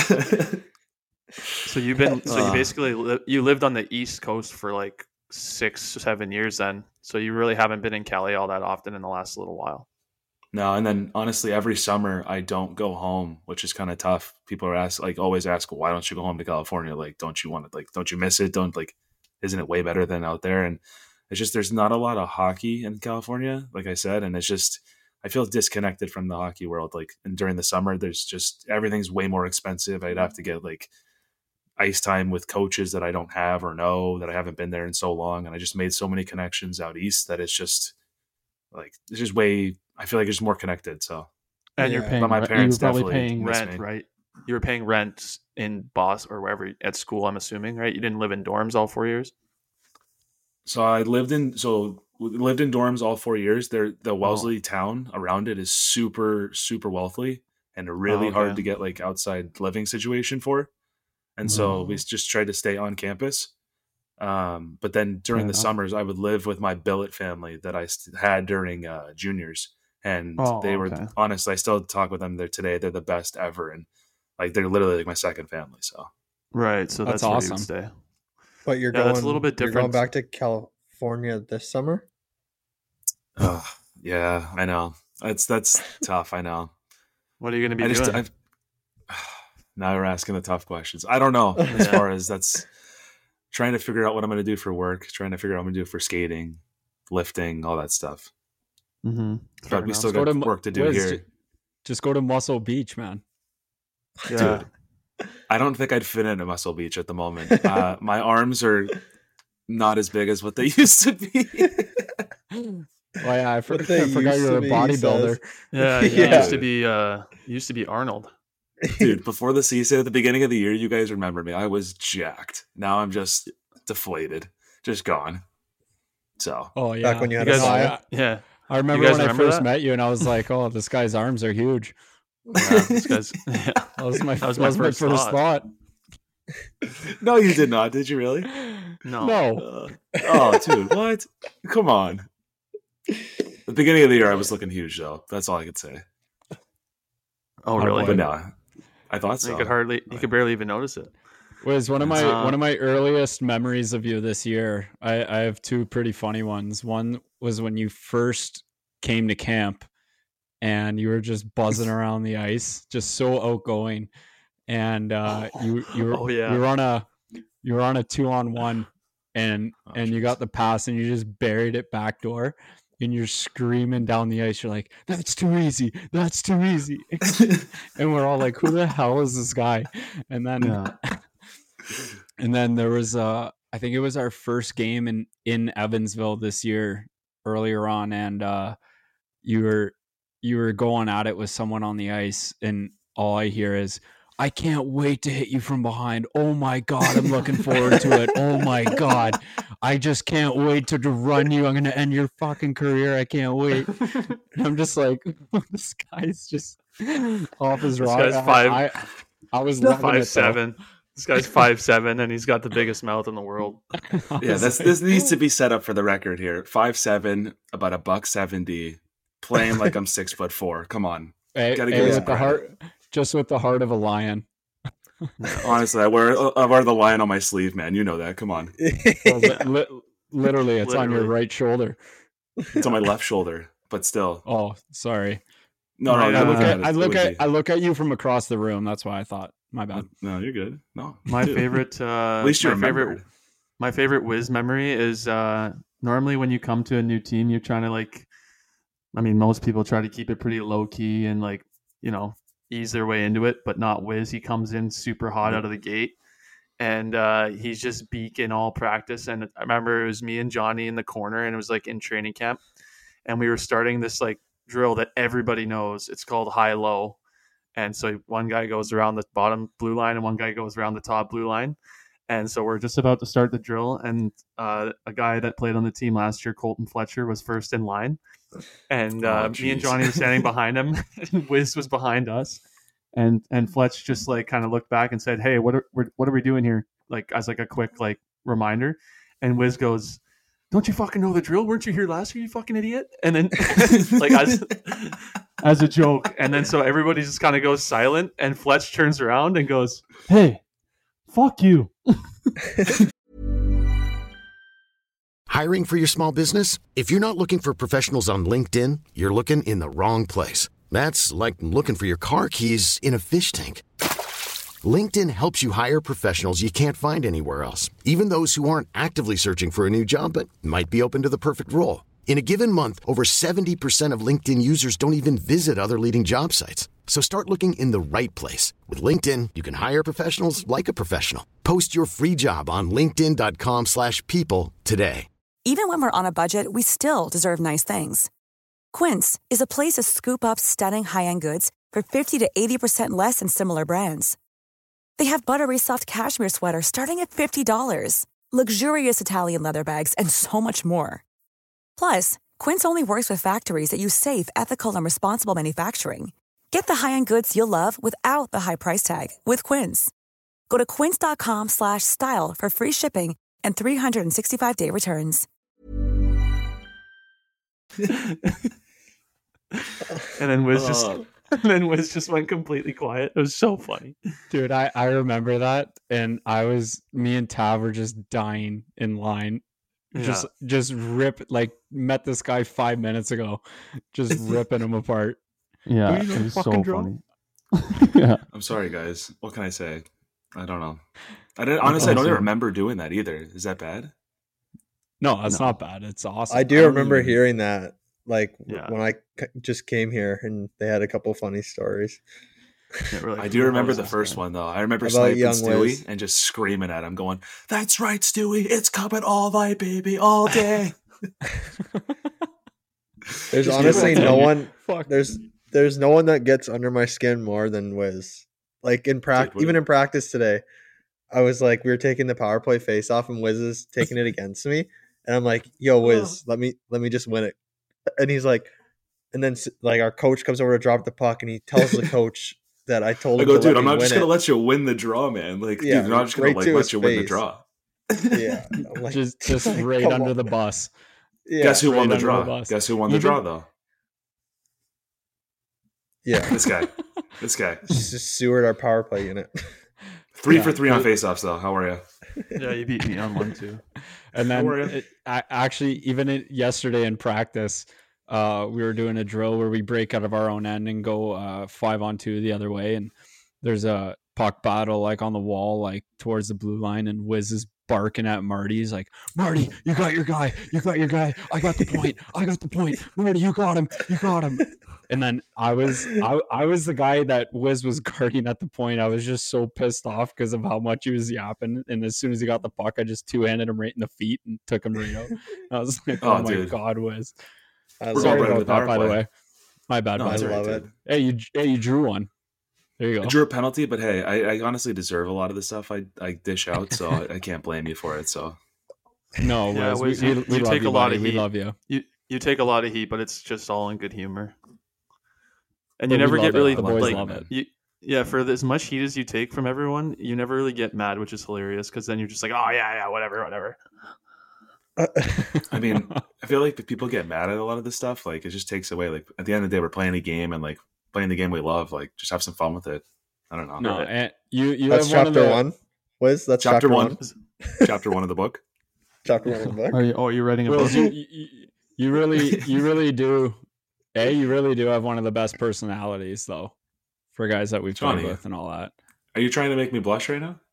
So you've been so you Uh. basically li- you lived on the East Coast for like six seven years then. So you really haven't been in Cali all that often in the last little while. No, and then honestly, every summer I don't go home, which is kind of tough. People are ask like always ask, why don't you go home to California? Like, don't you want to like, don't you miss it? Don't like, isn't it way better than out there? And it's just there's not a lot of hockey in California, like I said, and it's just I feel disconnected from the hockey world. Like, and during the summer, there's just everything's way more expensive. I'd have to get like ice time with coaches that I don't have or know that I haven't been there in so long, and I just made so many connections out east that it's just like it's just way. I feel like it's more connected. So And Yeah. you're paying But my rent- parents you were probably definitely paying miss rent, me. right? You were paying rent in Boston or wherever at school, I'm assuming, right? You didn't live in dorms all four years? So I lived in so lived in dorms all four years. There, Oh. the Wellesley town around it is super super wealthy and really Oh, okay. hard to get like outside living situation for. And so Mhm. we just tried to stay on campus. Um, but then during Fair the enough. summers, I would live with my billet family that I st- had during uh, juniors, and Oh, they were okay. honest. I still talk with them there today. They're the best ever, and like they're literally like my second family. So Right. So that's, That's where you would awesome. stay. But you're Yeah, going that's a little bit You're going different. back to California this summer? oh, yeah, I know that's that's tough. I know. What are you going to be I just doing? I've, now we're asking the tough questions. I don't know as Yeah. far as that's trying to figure out what I'm going to do for work, trying to figure out what I'm going to do for skating, lifting, all that stuff. Mm-hmm. But we still Go got to- work to do Wiz, here. ju- Just go to Muscle Beach, man. Yeah. Dude, I don't think I'd fit into Muscle Beach at the moment. Uh, my arms are not as big as what they used to be. Oh yeah, I, for- What they I forgot used you're to a be, he bodybuilder. says. Yeah. You Yeah. used to be uh you used to be Arnold. Dude, before the season, at the beginning of the year, you guys remember me. I was jacked. Now I'm just deflated, just gone. So Oh yeah. Back when you You had guys, a I, fire. yeah. I remember guys when remember I first that? met you, and I was like, "Oh, this guy's arms are huge." Yeah, this guy's yeah. That was my That was that my was my first first thought. thought. no, you did not. Did you really? No. No. Uh, oh, dude, what? Come on. The beginning of the year, I was looking huge, though. That's all I could say. Oh, really? But no, I thought so. You could hardly, you could barely even notice it. Was one of my Uh, one of my earliest memories of you this year. I, I have two pretty funny ones. One was when you first came to camp, and you were just buzzing around the ice, just so outgoing. And uh, you you were Oh, yeah. you were on a you were on a two on one, and Oh, and you jeez. got the pass, and you just buried it backdoor, and you're screaming down the ice. You're like, "That's too easy. That's too easy." And we're all like, "Who the hell is this guy?" And then Yeah. and then there was uh I think it was our first game in in Evansville this year earlier on, and uh you were you were going at it with someone on the ice, and all I hear is, "I can't wait to hit you from behind. Oh my God, I'm looking forward to it. Oh my God, I just can't wait to, to run you. I'm going to end your fucking career. I can't wait." And I'm just like, this guy's just off his This rock. guy's I- five- I, I was loving it, Five though. seven. This guy's five seven, and he's got the biggest mouth in the world. I Yeah, was that's like, this needs to be set up for the record here. Five seven, about a buck seventy, playing like I'm six foot four. Come on. hey, Gotta hey, give with some the credit. heart, just with the heart of a lion. Honestly, I wear I wear the lion on my sleeve, man. You know that. Come on. Well, li- li- literally, it's on your Literally. right shoulder. It's on my left shoulder, but still. Oh, sorry. No, no, My, I you're look looking uh, at it. I It look would at be. I look at you from across the room. That's why I thought. My bad. No, you're good. No. My dude. favorite, uh, At least you my favorite, remembered. my favorite whiz memory is uh, normally when you come to a new team, you're trying to like, I mean, most people try to keep it pretty low key and like, you know, ease their way into it, but not Wiz. He comes in super hot out of the gate, and uh, he's just beaking all practice. And I remember it was me and Johnny in the corner, and it was like in training camp, and we were starting this like drill that everybody knows. It's called high low. And so one guy goes around the bottom blue line and one guy goes around the top blue line. And so we're just about to start the drill. And uh, a guy that played on the team last year, Colton Fletcher, was first in line. And uh, Oh, me and jeez. Johnny were standing behind him, and Wiz was behind us. And and Fletch just like kind of looked back and said, "Hey, what are we're, what are we doing here?" Like as like a quick like reminder. And Wiz goes, "Don't you fucking know the drill? Weren't you here last year, you fucking idiot?" And then like as as a joke. And then so everybody just kind of goes silent, and Fletch turns around and goes, "Hey, fuck you." Hiring for your small business? If you're not looking for professionals on LinkedIn, you're looking in the wrong place. That's like looking for your car keys in a fish tank. LinkedIn helps you hire professionals you can't find anywhere else, even those who aren't actively searching for a new job but might be open to the perfect role. In a given month, over seventy percent of LinkedIn users don't even visit other leading job sites. So start looking in the right place. With LinkedIn, you can hire professionals like a professional. Post your free job on linkedin.com slash people today. Even when we're on a budget, we still deserve nice things. Quince is a place to scoop up stunning high-end goods for fifty to eighty percent less than similar brands. They have buttery soft cashmere sweaters starting at fifty dollars, luxurious Italian leather bags, and so much more. Plus, Quince only works with factories that use safe, ethical, and responsible manufacturing. Get the high-end goods you'll love without the high price tag with Quince. Go to quince.com slash style for free shipping and three sixty-five day returns. And then Wiz just Oh. and then Wiz just went completely quiet. It was so funny. Dude, I, I remember that, and I was me and Tav were just dying in line. Just just rip like met this guy five minutes ago, just ripping him apart. Yeah, Who you it was fucking so drunk? funny. Yeah. I'm sorry, guys. What can I say? I don't know. I didn't honestly. I don't even remember doing that either. Is that bad? No, that's No. not bad. It's awesome. I I do don't remember even- hearing that, like Yeah. when I c- just came here, and they had a couple funny stories. Yeah, we're like, I do "Who remember knows the this first guy?" one though. I remember About sniping young Stewie Wiz. and just screaming at him, going, "That's right, Stewie. It's coming all night, baby, all day." There's Just honestly give it no to one. Fuck. There's there's no one that gets under my skin more than Wiz. Like in Dude, practice, what- even in practice today, I was like, we were taking the power play face off, and Wiz is taking it against me, and I'm like, "Yo, Wiz, let me let me just win it," and he's like, and then s- like our coach comes over to drop the puck, and he tells the coach that I told I him go, to dude, let I'm me not just win gonna it. let you win the draw, man. Like, Yeah, dude, I'm not just gonna right like to let his you win the face. draw. Yeah, I'm like, just just right come under on. the bus. Yeah, Guess who right won the under the draw? bus. Guess who won the Even- draw though? yeah. This guy. This guy. Just Seward, our power play unit. Three Yeah. for three on faceoffs though. How are you? Yeah, you beat me on one too. And How then are you? it, I, actually, even it, yesterday in practice, uh, we were doing a drill where we break out of our own end and go uh, five on two the other way, and there's a puck battle like on the wall, like towards the blue line, and Wiz is barking at Marty. He's like, Marty, you got your guy, you got your guy, I got the point, I got the point, Marty, you got him, you got him. And then I was I, I was the guy that Wiz was guarding at the point. I was just so pissed off because of how much he was yapping. And as soon as he got the puck, I just two-handed him right in the feet and took him right out. I was like, oh, oh my dude. God, Wiz. I We're Sorry about that, by the way. My bad. No, I right, love it. Hey, you hey, you drew one. There you go. I drew a penalty, but hey, I, I honestly deserve a lot of the stuff I, I dish out, so I, I can't blame you for it. So no, yeah, Wiz, Wiz, we, you, we, we you love take you, a lot buddy. of We heat. love you. You you take a lot of heat, but it's just all in good humor. And But you we never love get it. really The boys like love it. you, yeah. For as much heat as you take from everyone, you never really get mad, which is hilarious because then you're just like, oh yeah, yeah, whatever, whatever. I mean, I feel like if people get mad at a lot of this stuff, like it just takes away. Like at the end of the day, we're playing a game and like playing the game we love. Like just have some fun with it. I don't know. No, and you you That's have one chapter of the, one. Wiz, that's Chapter chapter, one. one. Chapter one of the book. Chapter one of the book. Are you? Oh, you're writing a Will, book. you, you, you really you really do. A, you really do have one of the best personalities, though, for guys that we've played Johnny. with and all that. Are you trying to make me blush right now?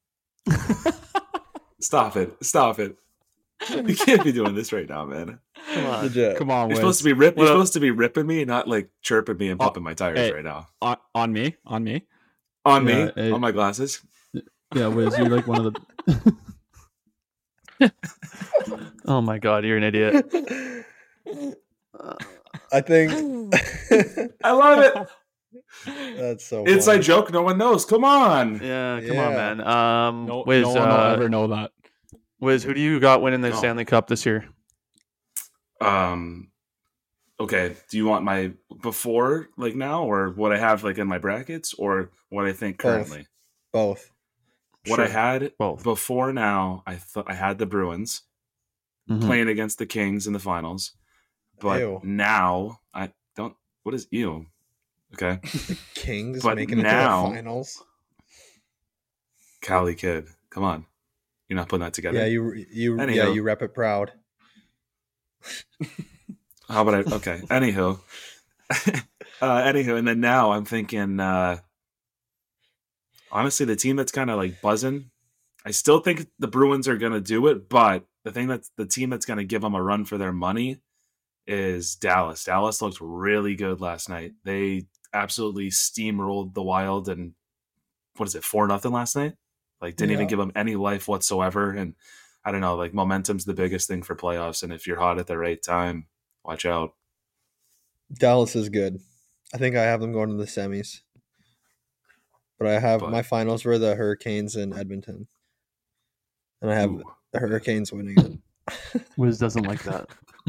Stop it! Stop it! You can't be doing this right now, man. Come on. Legit. Come on, You're Wiz. supposed to be rip. You're Well- supposed to be ripping me, not like chirping me and Oh, pumping my tires hey. right now. on, on me, on me. On Yeah, me, hey. on my glasses. Yeah, Wiz, you're like one of the. Oh my god, you're an idiot. I think I love it. that's so Inside funny. joke. No one knows. Come on. Yeah, come Yeah. on, man. Um, No, Wiz, no one will uh, ever know that. Wiz, who do you got winning the No. Stanley Cup this year? Um. Okay. Do you want my before, like now, or what I have like in my brackets, or what I think Both. currently? Both. What I Sure. had Both. before now, I thought I had the Bruins Mhm. playing against the Kings in the finals, but Ew. now I don't. What is ew? Okay, Kings But making it now- to the finals. Cali kid, come on, you're not putting that together. Yeah, you you yeah Anyhow. you rep it proud. How about I? Okay. Anywho, uh, anywho, and then now I'm thinking. Uh, honestly, the team that's kind of like buzzing. I still think the Bruins are going to do it, but the thing that's the team that's going to give them a run for their money is Dallas. Dallas looked really good last night. They absolutely steamrolled the Wild, and what is it, four nothing last night? Like didn't even Yeah. give them any life whatsoever. And I don't know, like momentum's the biggest thing for playoffs, and if you're hot at the right time, watch out. Dallas is good. I think I have them going to the semis. But I have But- my finals were the Hurricanes in Edmonton. And I have Ooh. the Hurricanes winning it. Wiz doesn't like that.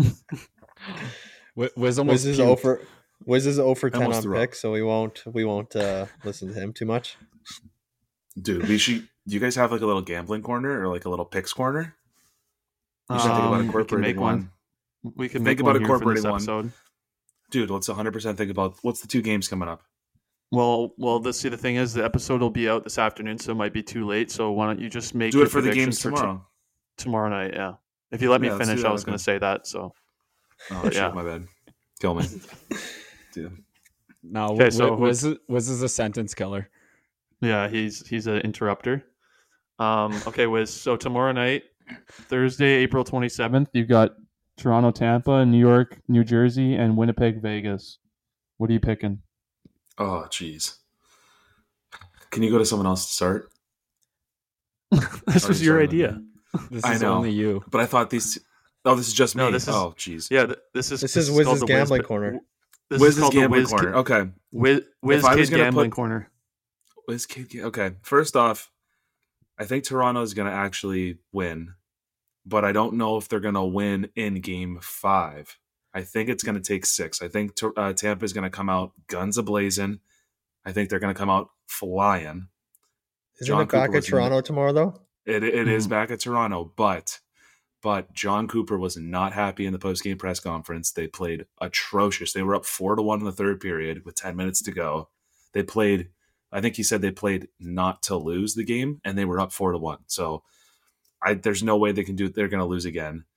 Wiz, Wiz almost Wiz is puked. zero for Wiz is zero for ten Almost on threw up. picks, so we won't we won't uh, listen to him too much. Dude, we should. Do you guys have like a little gambling corner or like a little picks corner? You should think about Um, we can incorporating make one. one. We can Think make about one here for this incorporating one. episode. Dude, let's one hundred percent think about what's the two games coming up. Well, well, the see the thing is, the episode will be out this afternoon, so it might be too late. So why don't you just make Do your it for the predictions games for t- tomorrow. tomorrow night? Yeah, if you let me Yeah, let's do finish, that, I was okay. going to say that. So Oh, But shit, yeah. my bad. Kill me. Dude. No, Okay, Wiz, so Wiz, is- Wiz is a sentence killer. yeah, he's he's an interrupter. Um, okay, Wiz. So tomorrow night, Thursday, April twenty seventh, you got Toronto, Tampa, New York, New Jersey, and Winnipeg, Vegas. What are you picking? Oh, jeez. Can you go to someone else to start? This Oh, was you your started with idea. me. This I is know. only you. But I thought these. Oh, this is just me. No, this is- oh, jeez. Yeah, th- this is This is called Wiz's the gambling Wiz- corner. This Wiz's is called the gambling Wiz corner. Kid, Okay. Wiz, Wiz I was Kid gonna gambling put- corner. Wiz Kid. Ga- Okay. First off, I think Toronto is going to actually win, but I don't know if they're going to win in game five. I think it's going to take six. I think uh, Tampa is going to come out guns a-blazing. I think they're going to come out flying. Isn't John it back Cooper at was in the- Toronto tomorrow though? It it is Mhm. back at Toronto, but but John Cooper was not happy in the post-game press conference. They played atrocious. They were up four to one in the third period with ten minutes to go. They played, I think he said they played not to lose the game, and they were up four to one. So I there's no way they can do it. They're going to lose again.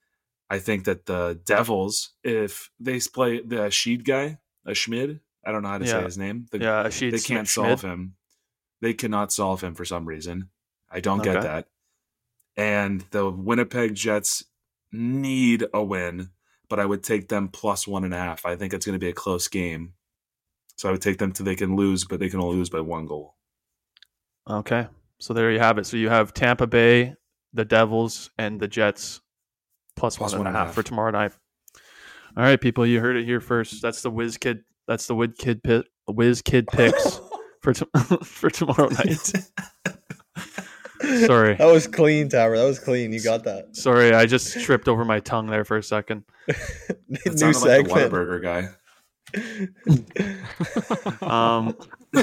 I think that the Devils, if they play the Sheed guy, a Schmid, I don't know how to Yeah. say his name. The, Yeah, Sheed they can't Schmid. solve him. They cannot solve him for some reason. I don't get Okay. that. And the Winnipeg Jets need a win, but I would take them plus one and a half. I think it's going to be a close game. So I would take them to they can lose, but they can only lose by one goal. Okay. So there you have it. So you have Tampa Bay, the Devils, and the Jets plus, Plus one and one a and a half half. for tomorrow night. All right, people, you heard it here first. That's the Whiz Kid. That's the Whiz Kid pit, Whiz Kid picks for to, for tomorrow night. Sorry, That was clean, Tower. That was clean. You got that. sorry, I just tripped over my tongue there for a second. It New sounded like the segment. Whataburger guy. Um.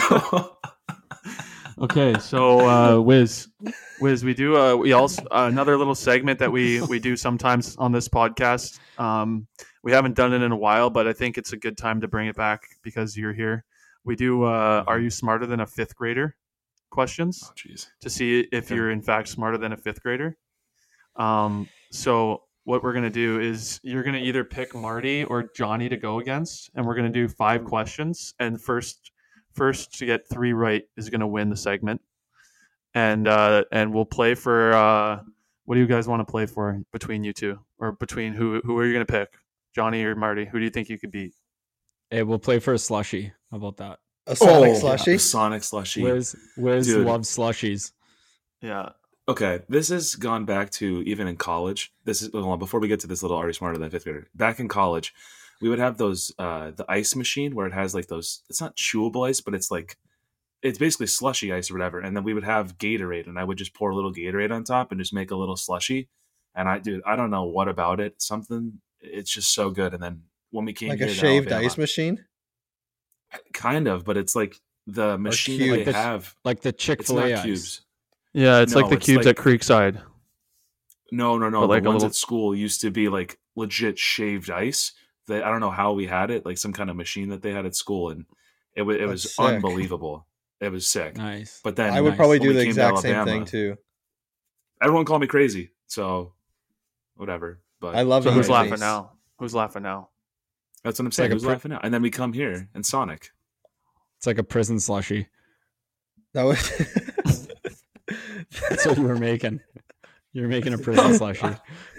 Okay, so uh, Wiz, Wiz, we do uh, we also uh, another little segment that we we do sometimes on this podcast. Um, we haven't done it in a while, but I think it's a good time to bring it back because you're here. We do. Uh, Are you smarter than a fifth grader? Questions Oh, jeez. to see if Okay. you're in fact smarter than a fifth grader. Um, so what we're gonna do is you're gonna either pick Marty or Johnny to go against, and we're gonna do five questions. And first, first to get three right is gonna win the segment. And uh, and we'll play for. Uh, what do you guys want to play for between you two, or between who? Who are you gonna pick, Johnny or Marty? Who do you think you could beat? Hey, we'll play for a slushie. How about that? A Sonic Oh, slushie. the Sonic slushy. Wiz, Wiz Dude. loves slushies. Yeah. Okay, this has gone back to even in college. This is hold on, before we get to this little Are You Smarter Than a Fifth Grader. Back in college, we would have those uh, the ice machine where it has like those. It's not chewable ice, but it's like it's basically slushy ice or whatever. And then we would have Gatorade, and I would just pour a little Gatorade on top and just make a little slushy. And I, dude, I don't know what about it. Something, it's just so good. And then when we came Like here a to shaved Alabama- ice machine. kind of, but it's like the machine that cubes. they Like the- have. Like the It's Chick-fil-A not ice. cubes. Yeah, it's No, like the it's cubes like- at Creekside. No, no, no. But The like a ones little- at school used to be like legit shaved ice. That I don't know how we had it, like some kind of machine that they had at school, and it was it was That's sick. unbelievable. It was sick. Nice. But then I would nice. probably when do we the came to exact same Alabama, thing too. Everyone called me crazy, so whatever. But I love So it. who's Nice. laughing now? Who's laughing now? that's what I'm saying. like a Who's pri- laughing now? And then we come here and Sonic. It's like a prison slushie. That was. That's what you were making. You're making a prison slushie.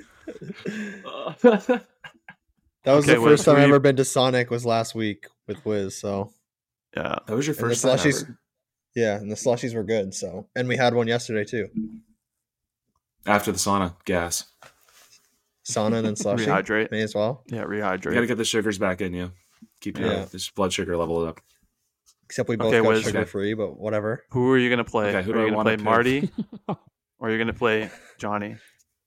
That was Okay, the well, first time I three- ever been to Sonic was last week with Wiz. So Yeah. That was your And the first time slushies- ever? yeah, and the slushies were good. So and we had one yesterday too. After the sauna gas. Sauna and then slushy. Rehydrate. May as well. Yeah, You got to rehydrate. get the sugars back in you. Keep your Yeah. this blood sugar level up. Except we both Okay, got Wiz. sugar free, but whatever. Who are you gonna play? Okay, who are do you I gonna wanna play pick? Marty, or are you gonna play Johnny?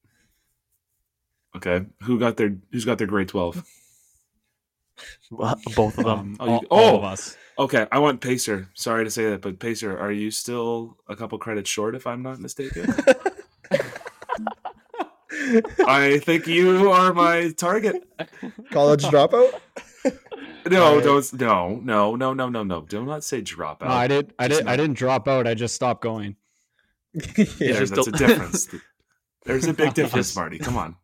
Okay, who got their who's got their grade twelve? Both of them. Um, Oh, you- all, all oh! of us. Okay, I want Pacer. Sorry to say that, but Pacer, are you still a couple credits short if I'm not mistaken? I think you are my target. College dropout. No, Alright. don't. No, no, no, no, no, no. Do not say drop out. No, I did. I Just did. I not- didn't drop out. I just stopped going. yeah. There, just that's a don't- difference. There's a big difference, Just- Marty. Come on.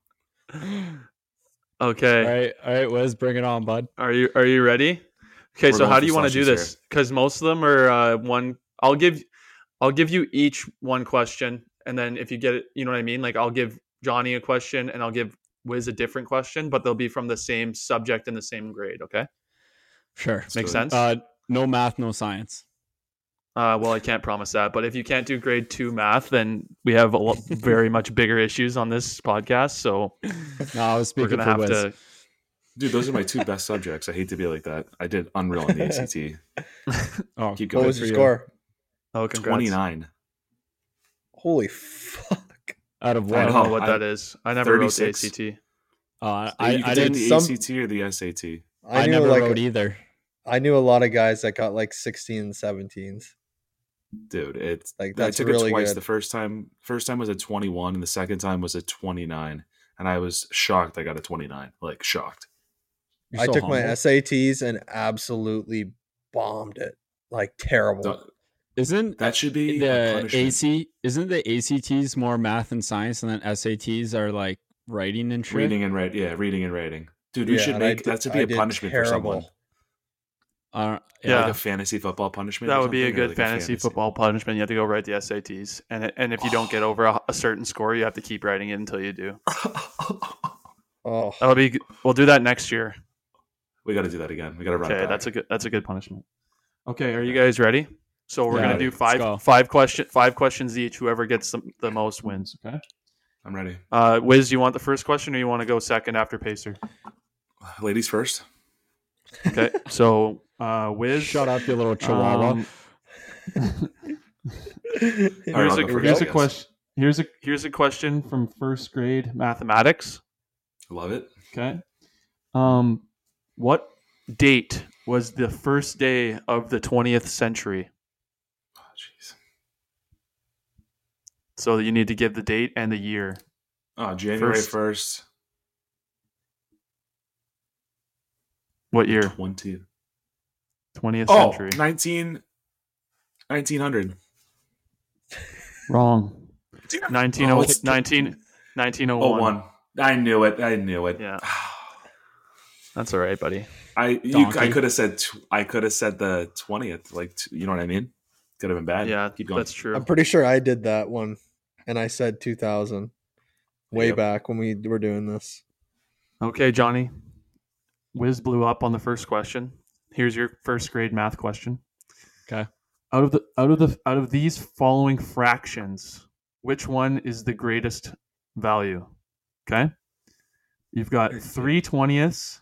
Okay. All right. All right. Wiz, bring it on, bud. Are you are you ready? Okay, We're so how going do you for want to do slushies this? Because most of them are uh, one. I'll give I'll give you each one question, and then if you get it, you know what I mean. Like I'll give Johnny a question, and I'll give Wiz a different question, but they'll be from the same subject in the same grade. Okay, Sure. Let's makes do it. sense. Uh, no math, no science. Uh, well, I can't promise that, but if you can't do grade two math, then we have a lot, very much bigger issues on this podcast. So No, I was we're speaking gonna for have Wiz. to. Dude, those are my two best subjects. I hate to be like that. I did unreal in the A C T. Oh, Keep What going. was for your you. score? Oh, congrats. twenty-nine. Holy fuck! Out of I what? don't know. know what I- that is. I never wrote the A thirty-six. C T. Uh, you I, can I take didn't. the some- A C T or the S A T. I, I, knew never like wrote either. I knew a lot of guys that got like sixteen and seventeens. Dude, it's Like, I that's took really it twice. good. The first time, first time was a twenty-one, and the second time was a twenty-nine. And I was shocked. I got a twenty-nine. Like shocked. You're I so took my humble. S A Ts and absolutely bombed it. Like terrible. Th- Isn't That should be a the punishment. A C? Isn't the A C Ts more math and science, and then S A Ts are like writing and shit. Reading and writing. Yeah, reading and writing. Dude, we Yeah, should and I make did- that to be I a did punishment terrible. for someone. Uh, Yeah. Like a fantasy football punishment. That or would be a something, or good like fantasy football punishment. You have to go write the S A Ts, and it, and if you don't get over a, a certain score, you have to keep writing it until you do. Oh, That'll be. We'll do that next year. We got to do that again. We got to run. it Okay, back. that's a good. That's a good punishment. Okay, are you guys ready? So we're Yeah, gonna do let's five go. five question five questions each. Whoever gets the, the most wins. Okay. I'm ready. Uh, Wiz, you want the first question, or you want to go second after Pacer? Ladies first. Okay. So, uh, Wiz, Shut up, you little chihuahua. um, All right, here's I'll a go first, here's I a guess. question. Here's a here's a question from first grade mathematics. Love it. Okay. Um, what date was the first day of the twentieth century? Oh, jeez. So you need to give the date and the year. Oh, January First. first, What year? twenty. twentieth Oh, century. nineteen, nineteen hundred. Wrong. nineteen oh Oh, it's- nineteen nineteen oh Oh, one. one. I knew it. I knew it. Yeah. That's all right, buddy. I you, I Donkey. could have said tw- I could have said the twentieth. Like t- you know what I mean? Could have been bad. Yeah, Keep going. that's true. I'm pretty sure I did that one, and I said two thousand way Yep. back when we were doing this. Okay, Johnny. Wiz blew up on the first question. Here's your first grade math question. Okay. Out of the out of the out of these following fractions, which one is the greatest value? Okay. You've got three twentieths,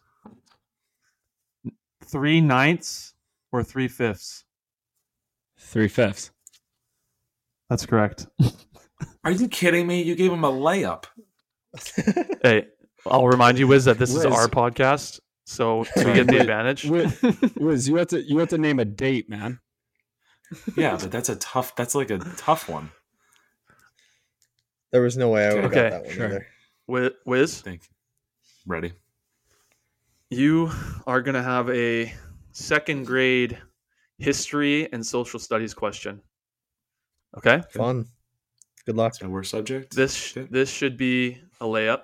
three ninths, or three fifths. Three fifths. That's correct. Are you kidding me? You gave him a layup. Hey, I'll remind you, Wiz, that this is Wiz. our podcast, so we get the Wiz- advantage. Wiz- Wiz, you have to you have to name a date, man. Yeah, but that's a tough. That's like a tough one. There was no way I would have Okay, got that one sure. either. Wi- Wiz, Thank you. Ready? you are going to have a second grade history and social studies question. Okay? Fun. Good luck. That's my worst subject. This sh- Okay. this should be a layup.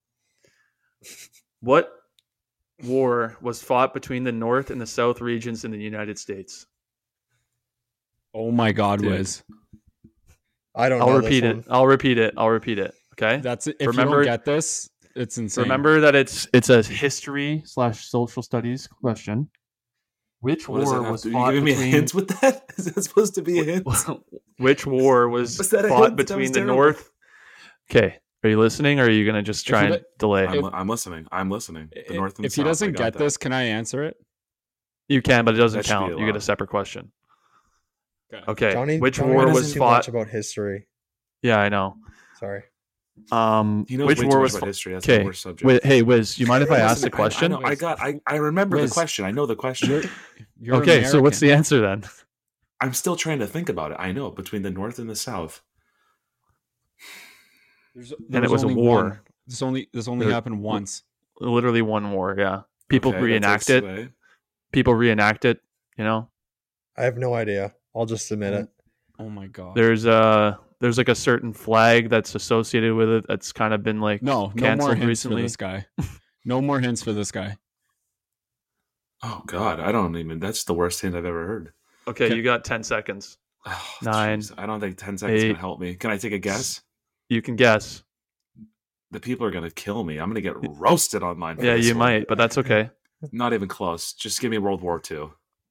What war was fought between the North and the South regions in the United States? Oh my God, Dude. Wiz. I don't I'll know repeat this it. one. I'll repeat it. I'll repeat it. Okay? That's it. If Remember- you don't get this, it's insane. Remember that it's it's a history slash social studies question. Which What does that war have was to? Are fought you giving me a between hint with that? Is that supposed to be a hint? which war was, Was that a fought hint? That between was the terrible. North? Okay, are you listening, or are you gonna just If try you and li- delay? I'm, I'm listening. I'm listening. The North and if he South, I doesn't got get that. this, can I answer it? You can, but it doesn't That should be count. You get allowed. a separate question. Okay. Okay, Johnny, which Johnny war knows was too fought? much about history. Yeah, I know. Sorry. Um, He knows which way war too much was about fought? history. That's Okay, my worst subject. Wi- hey Wiz, you mind if I ask the Listen, question? I, I know. I got. I, I remember Wiz. the question. I know the question. You're, you're Okay, so what's American. the answer then? I'm still trying to think about it. I know between the North and the South. There's, And it was a only war. one. This only this only There- happened once. Literally one war. Yeah, people Okay, that reenact takes it. away. People reenact it. You know, I have no idea. I'll just admit it. Oh my God. there's uh there's like a certain flag that's associated with it that's kind of been like no, no more canceled hints recently. for this guy. No more hints for this guy. Oh God, I don't even. That's the worst hint I've ever heard. Okay, Okay. you got ten seconds. Oh, Nine, jeez. I don't think ten seconds eight, can help me. Can I take a guess? You can guess. The people are gonna kill me. I'm gonna get roasted online. for Yeah, this you one. might, but that's okay. Not even close. Just give me World War Two.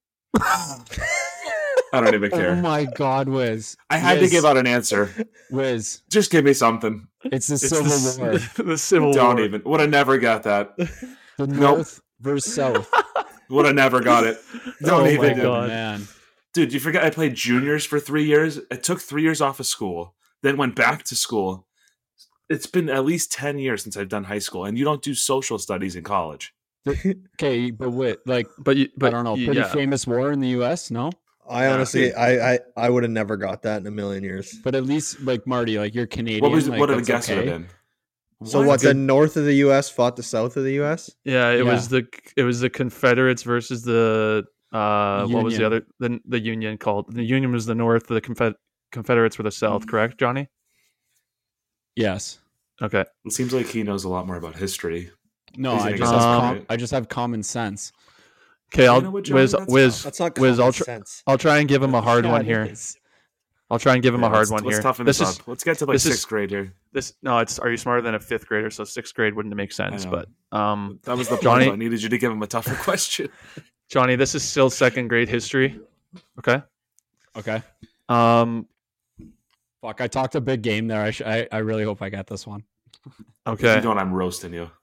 I don't even care. Oh my God, Wiz. I had Wiz, to give out an answer. Wiz. Just give me something. It's the It's Civil the, War. the Civil Don't War. even. Would have never got that. The Nope. North versus South. Would have never got it. Don't Oh even. my do it. God. Man. Dude, you forget I played juniors for three years. I took three years off of school, then went back to school. It's been at least ten years since I've done high school, and you don't do social studies in college. Okay, but wait, like But you, but I don't know, you- pretty yeah. famous war in the U S, no? I Yeah. honestly, I, I, I would have never got that in a million years. But at least like Marty, like you're Canadian. What was like, what a that's guess would okay. have been? So what? Good- The north of the U S fought the south of the U S. Yeah, it Yeah. was the it was the Confederates versus the uh what was the Union. other the the Union called? The Union was the North, the Confed- Confederates were the South, correct, Johnny? Yes. Okay. It seems like he knows a lot more about history. No, He's I an just example, have com- right? I just have common sense. Okay, You I'll know what, Johnny? Wiz That's Wiz tough. That's not Wiz. common I'll tr- sense. I'll try and give him a hard Yeah, one it here. is. I'll try and give him Yeah, a hard let's, one let's here. toughen This this, is up. Let's get to like this sixth is grade here. this. No, it's are you smarter than a fifth grader? So sixth grade wouldn't make sense. know. But um, That was the Johnny- point. I needed you to give him a tougher question. Johnny, this is still second grade history. Okay. Okay. Um. Fuck, I talked a big game there. I sh- I, I really hope I get this one. If Okay. you don't, I'm roasting you.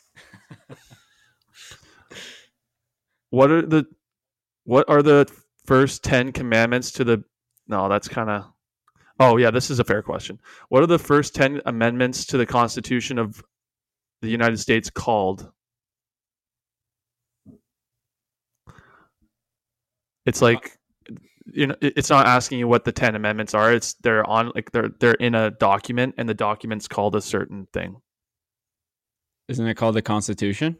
What are the what are the first ten commandments to the no that's kind of oh yeah this is a fair question. What are the first ten amendments to the Constitution of the United States called? It's like you know it- it's not asking you what the ten amendments are. It's they're on like they're they're in a document and the document's called a certain thing. Isn't it called the Constitution?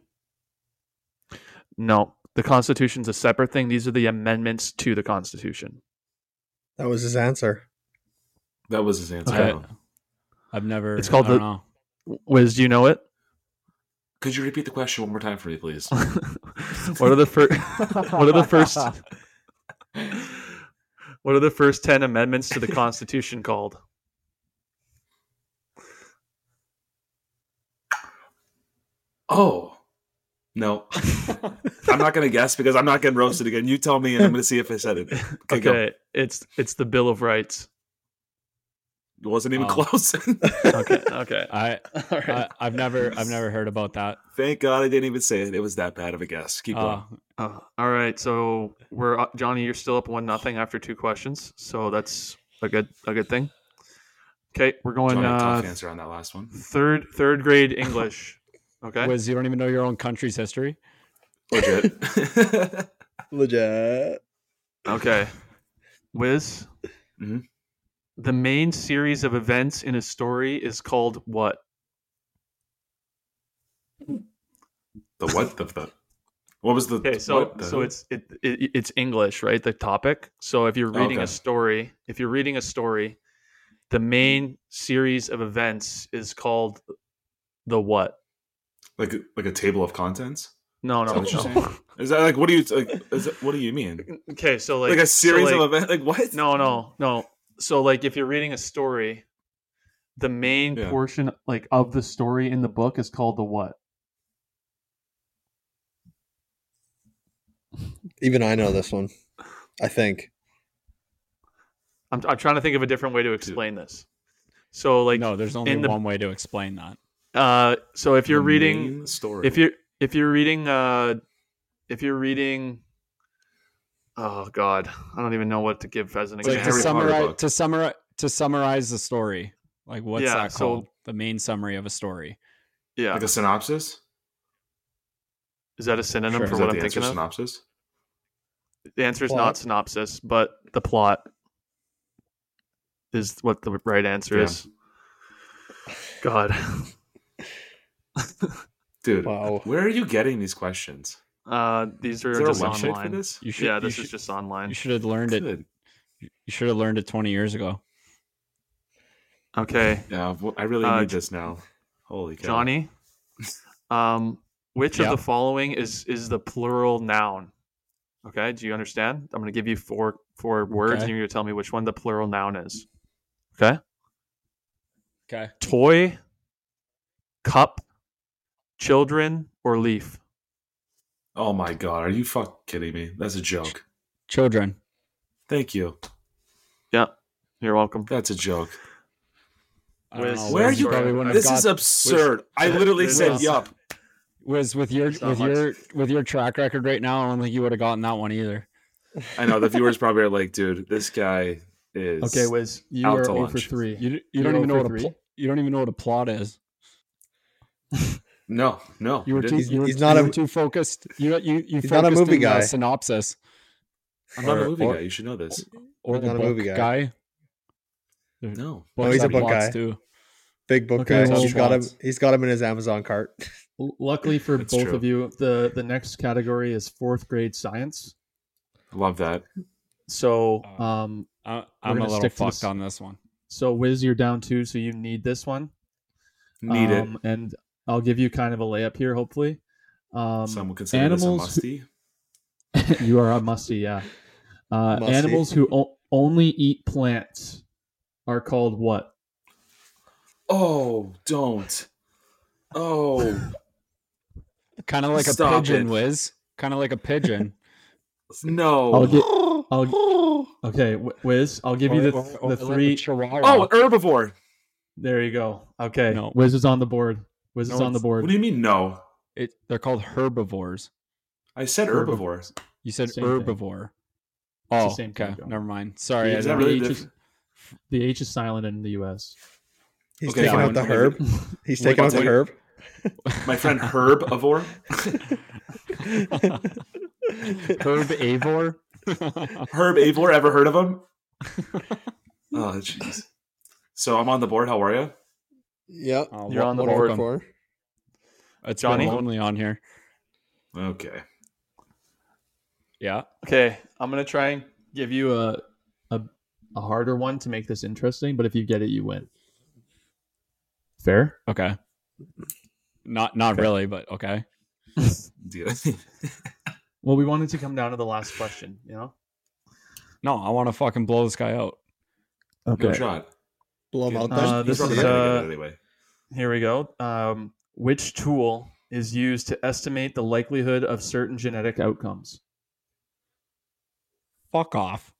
No, the Constitution's a separate thing. These are the amendments to the Constitution. That was his answer. That was his answer. Okay. though. I've never. It's called I don't the- know. Wiz, do you know it? Could you repeat the question one more time for me, please? what are the first? What are the first? What are the first ten amendments to the Constitution called? Oh, no. I'm not going to guess because I'm not getting roasted again. You tell me and I'm going to see if I said it. Okay, Okay, go. it's it's the Bill of Rights. It wasn't even Oh. close. Okay, okay. I, All right. I I've never I've never heard about that. Thank God I didn't even say it. It was that bad of a guess. Keep going. Uh, Uh, all right, so we're up- Johnny. You're still up one nothing after two questions, so that's a good a good thing. Okay, we're going Johnny, uh, tough answer on that last one. third third grade English. Okay, Wiz, you don't even know your own country's history. Legit. Legit. okay. Wiz, Mhm. the main series of events in a story is called what? The what? The, the what was the? Okay, so what? The so who? it's it, it it's English, right? The topic. So if you're reading Okay. a story, if you're reading a story, the main series of events is called the what? like a, like a table of contents. No, Is no, that what you're no. saying? Is that like what do you like? Is that, what do you mean? Okay, so like Like, a series so like, of events? Like what? No, no, no. So like if you're reading a story, the main Yeah. portion like of the story in the book is called the what? Even I know this one. I think. I'm I'm trying to think of a different way to explain this. So like no, there's only in the- one way to explain that. uh so if you're The reading main story. if you're if you're reading uh if you're reading oh god I don't even know what to give as an Like a Like to example. Harry Potter summarize book. to summarize to summarize the story. Like what's Yeah, that so- called? The main summary of a story. Yeah, like a synopsis. is that a synonym Sure. for Is what that I'm the answer? thinking of? Synopsis. The answer is Plot. not synopsis, but the plot is what the right answer Yeah. is. God, Dude, Wow. where are you getting these questions? uh, these are Is there a just website online. for this? You should. Yeah, you this should, is just online. You should have learned it. Good. You should have learned it twenty years ago. Okay, Yeah, well, I really Uh, need this now. Holy cow. Johnny. Um, which Yeah. of the following is is the plural noun? Okay, do you understand? I'm going to give you four four words, Okay. and you're going to tell me which one the plural noun is. Okay, Okay. toy, cup, children, or leaf. Oh my god, are you fuck kidding me? That's a joke. Children. Thank you. Yeah, you're welcome. That's a joke. I don't Wiz, know, Where are Wiz, you? probably wouldn't have This got- is absurd. I literally Wiz- said Wiz- yup. Wiz, with your It's not with much. your with your track record right now, I don't think you would have gotten that one either. I know the viewers probably are like, dude, this guy is Okay, Wiz, you out are to zero for lunch. three. You you You're don't even know zero what for a three? pl- you don't even know what a plot is. No, no. You were we too didn't. you were, He's not you a- were too focused. You you you He's not a focused movie in, uh, guy. synopsis I'm not a or- movie or- guy. You should know this. or He's the not a book movie guy. guy. No. No, Books he's a have book plots guy. too. Big book Okay, guy. well- he's got him. Plots. He's got him in his Amazon cart. L- Luckily for That's both true. of you, the the next category is fourth grade science. Love that. So, Uh, um, I, We're I'm a gonna little stick to fucked this- on this one. so Wiz, you're down two, so you need this one. Need um, and I'll give you kind of a layup here, hopefully. Um, it. Some would consider this a animals. musty. You are a musty, yeah. Uh, Musty. animals who o- only eat plants are called what? Oh, don't. Oh, Kind of like a Stop pigeon, it. Wiz. Kind of like a pigeon. no. I'll get. I'll. Okay, Wh- Wiz. I'll give you the Or- or- the or like a three. chihuahua. Oh, herbivore. There you go. Okay, No. Wiz is on the board. Wiz No, is on the it's- board. What do you mean no? It, they're called herbivores. I said herbivore. You said Same thing. herbivore. It's the Oh, same okay. thing, Joe. Never mind. Sorry. The, I Is that don't- the really H is, different? the H is silent in the U S. He's Okay, taking fine. out the Okay. herb. He's What taking out about the it? herb. My friend herbivore. Herbivore. Herb Avor. Ever heard of him? Oh, jeez. So I'm on the board. How are you? Yep. Oh, You're wel- on the One board. over four. It's Johnny? been lonely on here. Okay. Yeah. Okay, I'm gonna try and give you a, a a harder one to make this interesting. But if you get it, you win. Fair. Okay. Not not Okay. really, but okay. Yeah. Well, we wanted to come down to the last question. You know. No, I want to fucking blow this guy out. No shot. Blow him out He's- there. Uh, he's this already is, gonna uh, get it anyway. Here we go. Um, which tool is used to estimate the likelihood of certain genetic outcomes? Fuck off.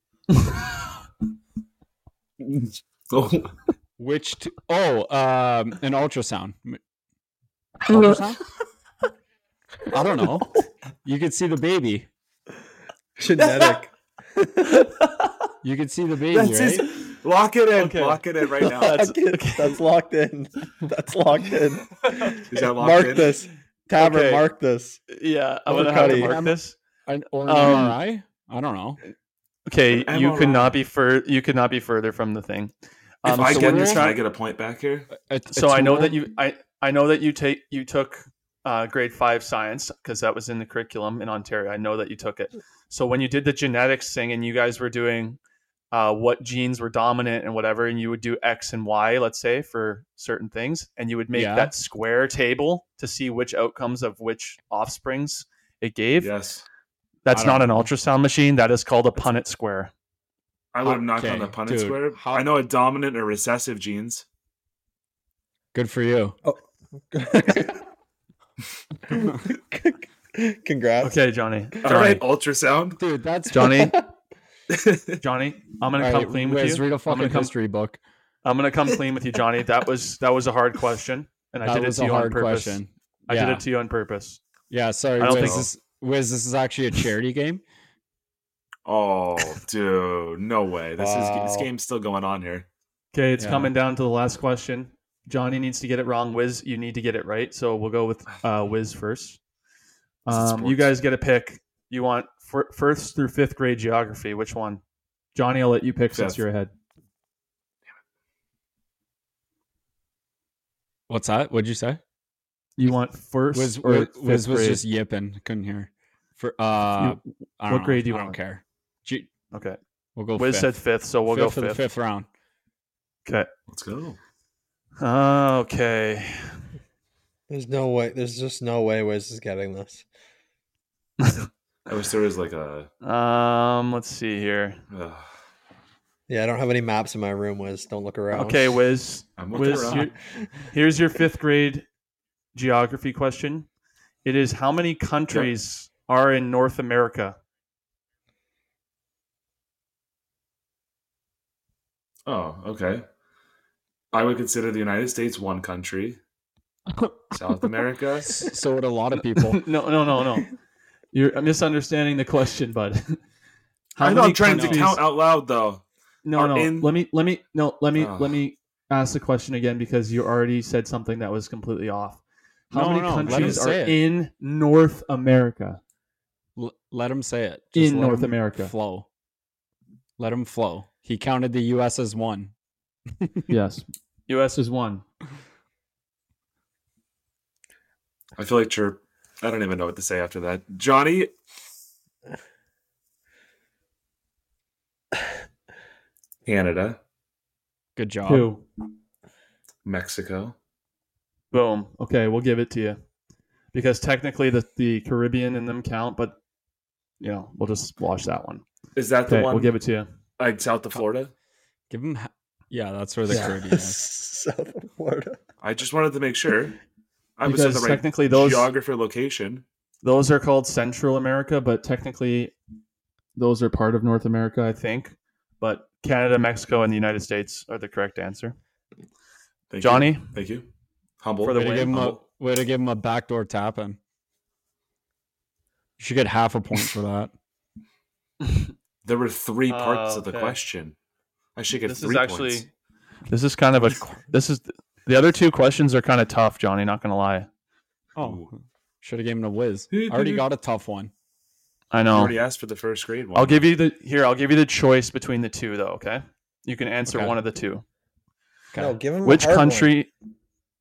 Oh, Which t- oh, um, an ultrasound. M- Ultrasound? I don't know. You could see the baby. Genetic. You could see the baby, that's right? his. Lock it in. Okay. Lock it in right now. That's, that's locked in. That's locked in. Is that locked Mark in? this. Tavern, Okay. mark this. Yeah, I'm Or gonna have to Cuddy. mark this. An, or an Um, M R I? I don't know. Okay, An you M R I. could not be fur. You could not be further from the thing. If Um, I so get when you're this, can I trying- get a point back here? A- a so I know tool? that you I I know that you take you took uh, grade five science because that was in the curriculum in Ontario. I know that you took it. So when you did the genetics thing and you guys were doing uh, what genes were dominant and whatever, and you would do X and Y, let's say for certain things, and you would make Yeah. that square table to see which outcomes of which offsprings it gave. Yes. That's I don't not an know. ultrasound machine. That is called a Punnett square. I would have knocked on Okay, the Punnett dude, square. how- I know a dominant or recessive genes. Good for you. Congrats. Okay, Johnny. Johnny. All right, ultrasound. Dude, that's Johnny. Johnny, I'm gonna All come right, clean with Wiz, you. read a I'm fucking gonna come. history book. I'm gonna come clean with you, Johnny. That was that was a hard question, and I That did it was to a you on hard purpose. question. I yeah. did it to you on purpose. Yeah, sorry, I don't Wiz. think- This, Wiz, this is actually a charity game. Oh, dude, no way. This is Wow. this game's still going on here. Okay, it's Yeah. coming down to the last question. Johnny needs to get it wrong. Wiz, you need to get it right. So we'll go with uh, Wiz first. This is Um, you sports. guys get a pick. You want fir- first through fifth grade geography. Which one? Johnny, I'll let you pick since Fifth. you're ahead. What's that? What'd you say? You want first Wiz, or Wiz, fifth Wiz was grade? just yipping. Couldn't hear. For uh, I don't what know. grade do you I don't want? care. G- Okay. we'll go. Wiz fifth. said fifth, so we'll fifth go for the fifth. fifth round. Okay. Let's go. Okay. There's no way. There's just no way Wiz is getting this. I wish there was like a. Um, let's see here. Uh, Yeah, I don't have any maps in my room, Wiz. Don't look around. Okay, Wiz. I'm looking Wiz, around. here- here's your fifth grade geography question. It is how many countries are in North America? Oh, okay. I would consider the United States one country. South America. S- So would a lot of people. no, no, no, no. You're misunderstanding the question, bud. How I know. many I'm trying countries- to count out loud though. No, are no. in- Let me, let me, no, let me, Ugh. let me ask the question again because you already said something that was completely off. How No, many no, let him countries are say it. in North America? L- let him say it. In let North him America. flow. Let him flow. He counted the U S as one. Yes. U S is one. I feel like chirp. I don't even know what to say after that. Johnny. Canada, Good job. Two. Mexico, Boom. Okay, we'll give it to you. Because technically the, the Caribbean in them count, but, you know, we'll just watch that one. Is that the Okay, one? we'll give it to you. Like south of Florida? Give him. Yeah, that's where the Yeah. Caribbean is. South of Florida. I just wanted to make sure. I was in Because the right technically those geography location. those are called Central America, but technically those are part of North America, I think. But Canada, Mexico, and the United States are the correct answer. Thank Johnny? You. Thank you. Humble. For the Way to win. give him a Humble. way to give him a backdoor tap him. You should get half a point for that. There were three parts Uh, of the okay. question. I should get This three is actually points. this is kind of a this is the other two questions are kind of tough, Johnny, not gonna lie. Oh, should have given him a whiz. I already got a tough one. I You know. already asked for the first grade one. I'll give you the here, I'll give you the choice between the two though, okay? You can answer Okay. one of the two. No, give him Which a hard one. country you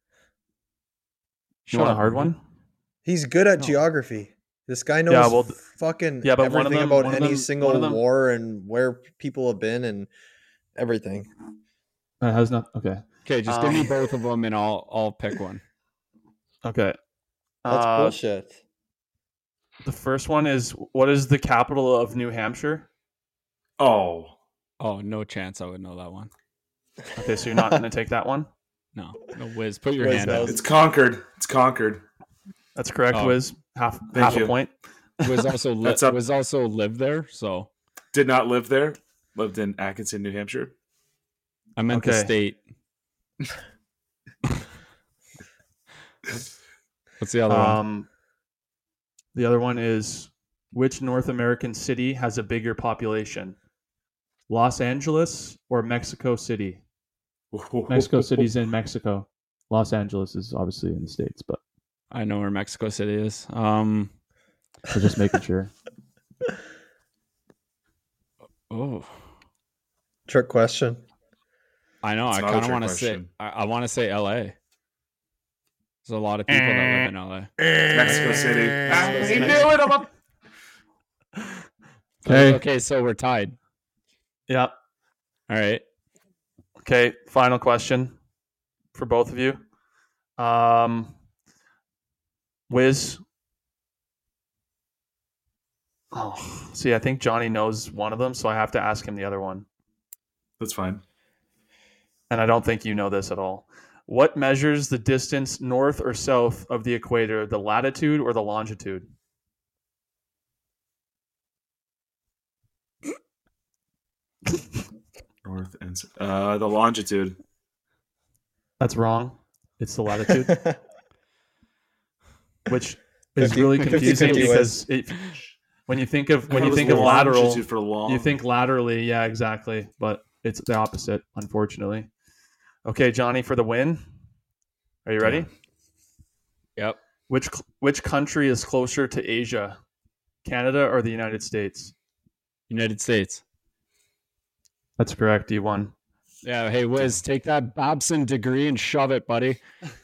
Shut want a up, hard Rudy. one? He's good at No. geography. This guy knows Yeah, well, th- fucking yeah, but one of everything them- about one of any them- single one of them- war and where people have been and everything. That has not okay. Okay, just give me Um, both of them and I'll I'll pick one. Okay. That's Uh, bullshit. The first one is what is the capital of New Hampshire? Oh. Oh, no chance I would know that one. Okay, so you're not going to take that one? No, no whiz. Put your Whiz hand knows. up. It's Concord. It's Concord. That's correct, Oh. Wiz. Half Thank half you. a point. Was also li- That's up. was also lived there, so Did not live there. Lived in Atkinson, New Hampshire. I meant the Okay. state. What's the other one? Um, the other one is which North American city has a bigger population? Los Angeles or Mexico City? Mexico City's in Mexico. Los Angeles is obviously in the States, but I know where Mexico City is. Um, we're just making sure. oh, Trick question. I know. It's I not a kind of trick want to say. question. I, I want to say L A. There's a lot of people that live in L A. Mexico City. Mexico City. Okay. Okay, so we're tied. Yeah. All right. Okay. Final question for both of you. Um, Wiz. Oh, see, I think Johnny knows one of them, so I have to ask him the other one. That's fine. And I don't think you know this at all. What measures the distance north or south of the equator, the latitude or the longitude? North and s- uh, the longitude. That's wrong. It's the latitude, which is fifty really fifty confusing fifty because it, when you think of I when thought you it think was of lateral, longitude for long. you think laterally. Yeah, exactly. But it's the opposite, unfortunately. Okay, Johnny, for the win. Are you ready? Yep. Which which country is closer to Asia, Canada or the United States? United States. That's correct. You won. Yeah. Hey, Wiz, take that Babson degree and shove it, buddy.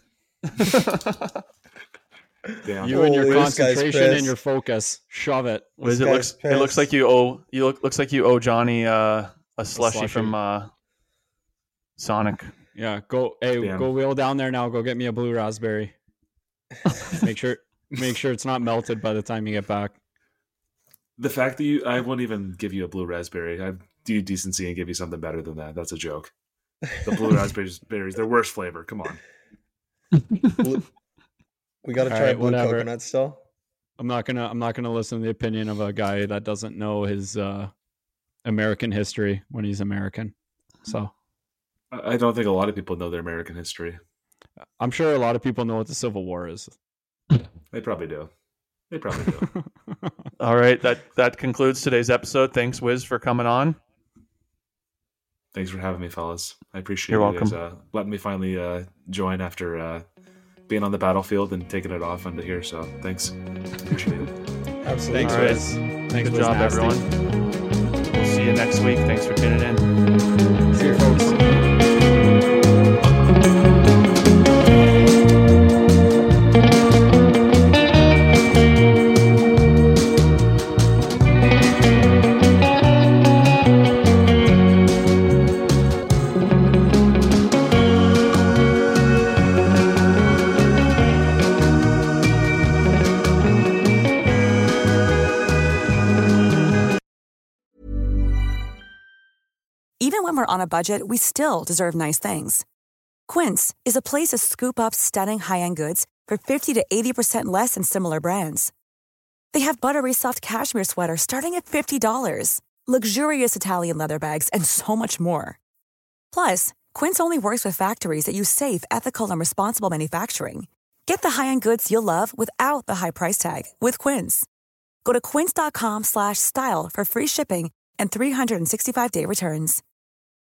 Damn. You and your Holy, this guy's concentration pissed. and your focus. Shove it. Wiz, it guy's looks it looks pissed. like you owe you look looks like you owe Johnny uh, a slushy slushy. from uh, Sonic. Yeah. Go. Hey, Damn. go wheel down there now. Go get me a blue raspberry. Make sure. Make sure it's not melted by the time you get back. The fact that you, I won't even give you a blue raspberry. I do you decency and give you something better than that. That's a joke. The blue raspberries, berries, they're worst flavor. Come on. Blue- we got to All try right, blue whatever. coconut still. I'm not gonna. I'm not gonna listen to the opinion of a guy that doesn't know his uh, American history when he's American. So I I don't think a lot of people know their American history. I'm sure a lot of people know what the Civil War is. They probably do. They probably do. All right, that that concludes today's episode. Thanks, Wiz, for coming on. Thanks for having me, fellas. I appreciate You're you guys welcome. uh, letting me finally uh, join after uh, being on the battlefield and taking it off onto here. So thanks. Appreciate it. Absolutely. Thanks, All right. Wiz. Thanks, Good Wiz job, Nasty. everyone. We'll see you next week. Thanks for tuning in. See you, folks. we're on a budget, we still deserve nice things. Quince is a place to scoop up stunning high-end goods for fifty to eighty percent less than similar brands. They have buttery soft cashmere sweaters starting at fifty dollars, luxurious Italian leather bags, and so much more. Plus, Quince only works with factories that use safe, ethical, and responsible manufacturing. Get the high-end goods you'll love without the high price tag with Quince. Go to quince.com slash style for free shipping and three sixty-five day returns.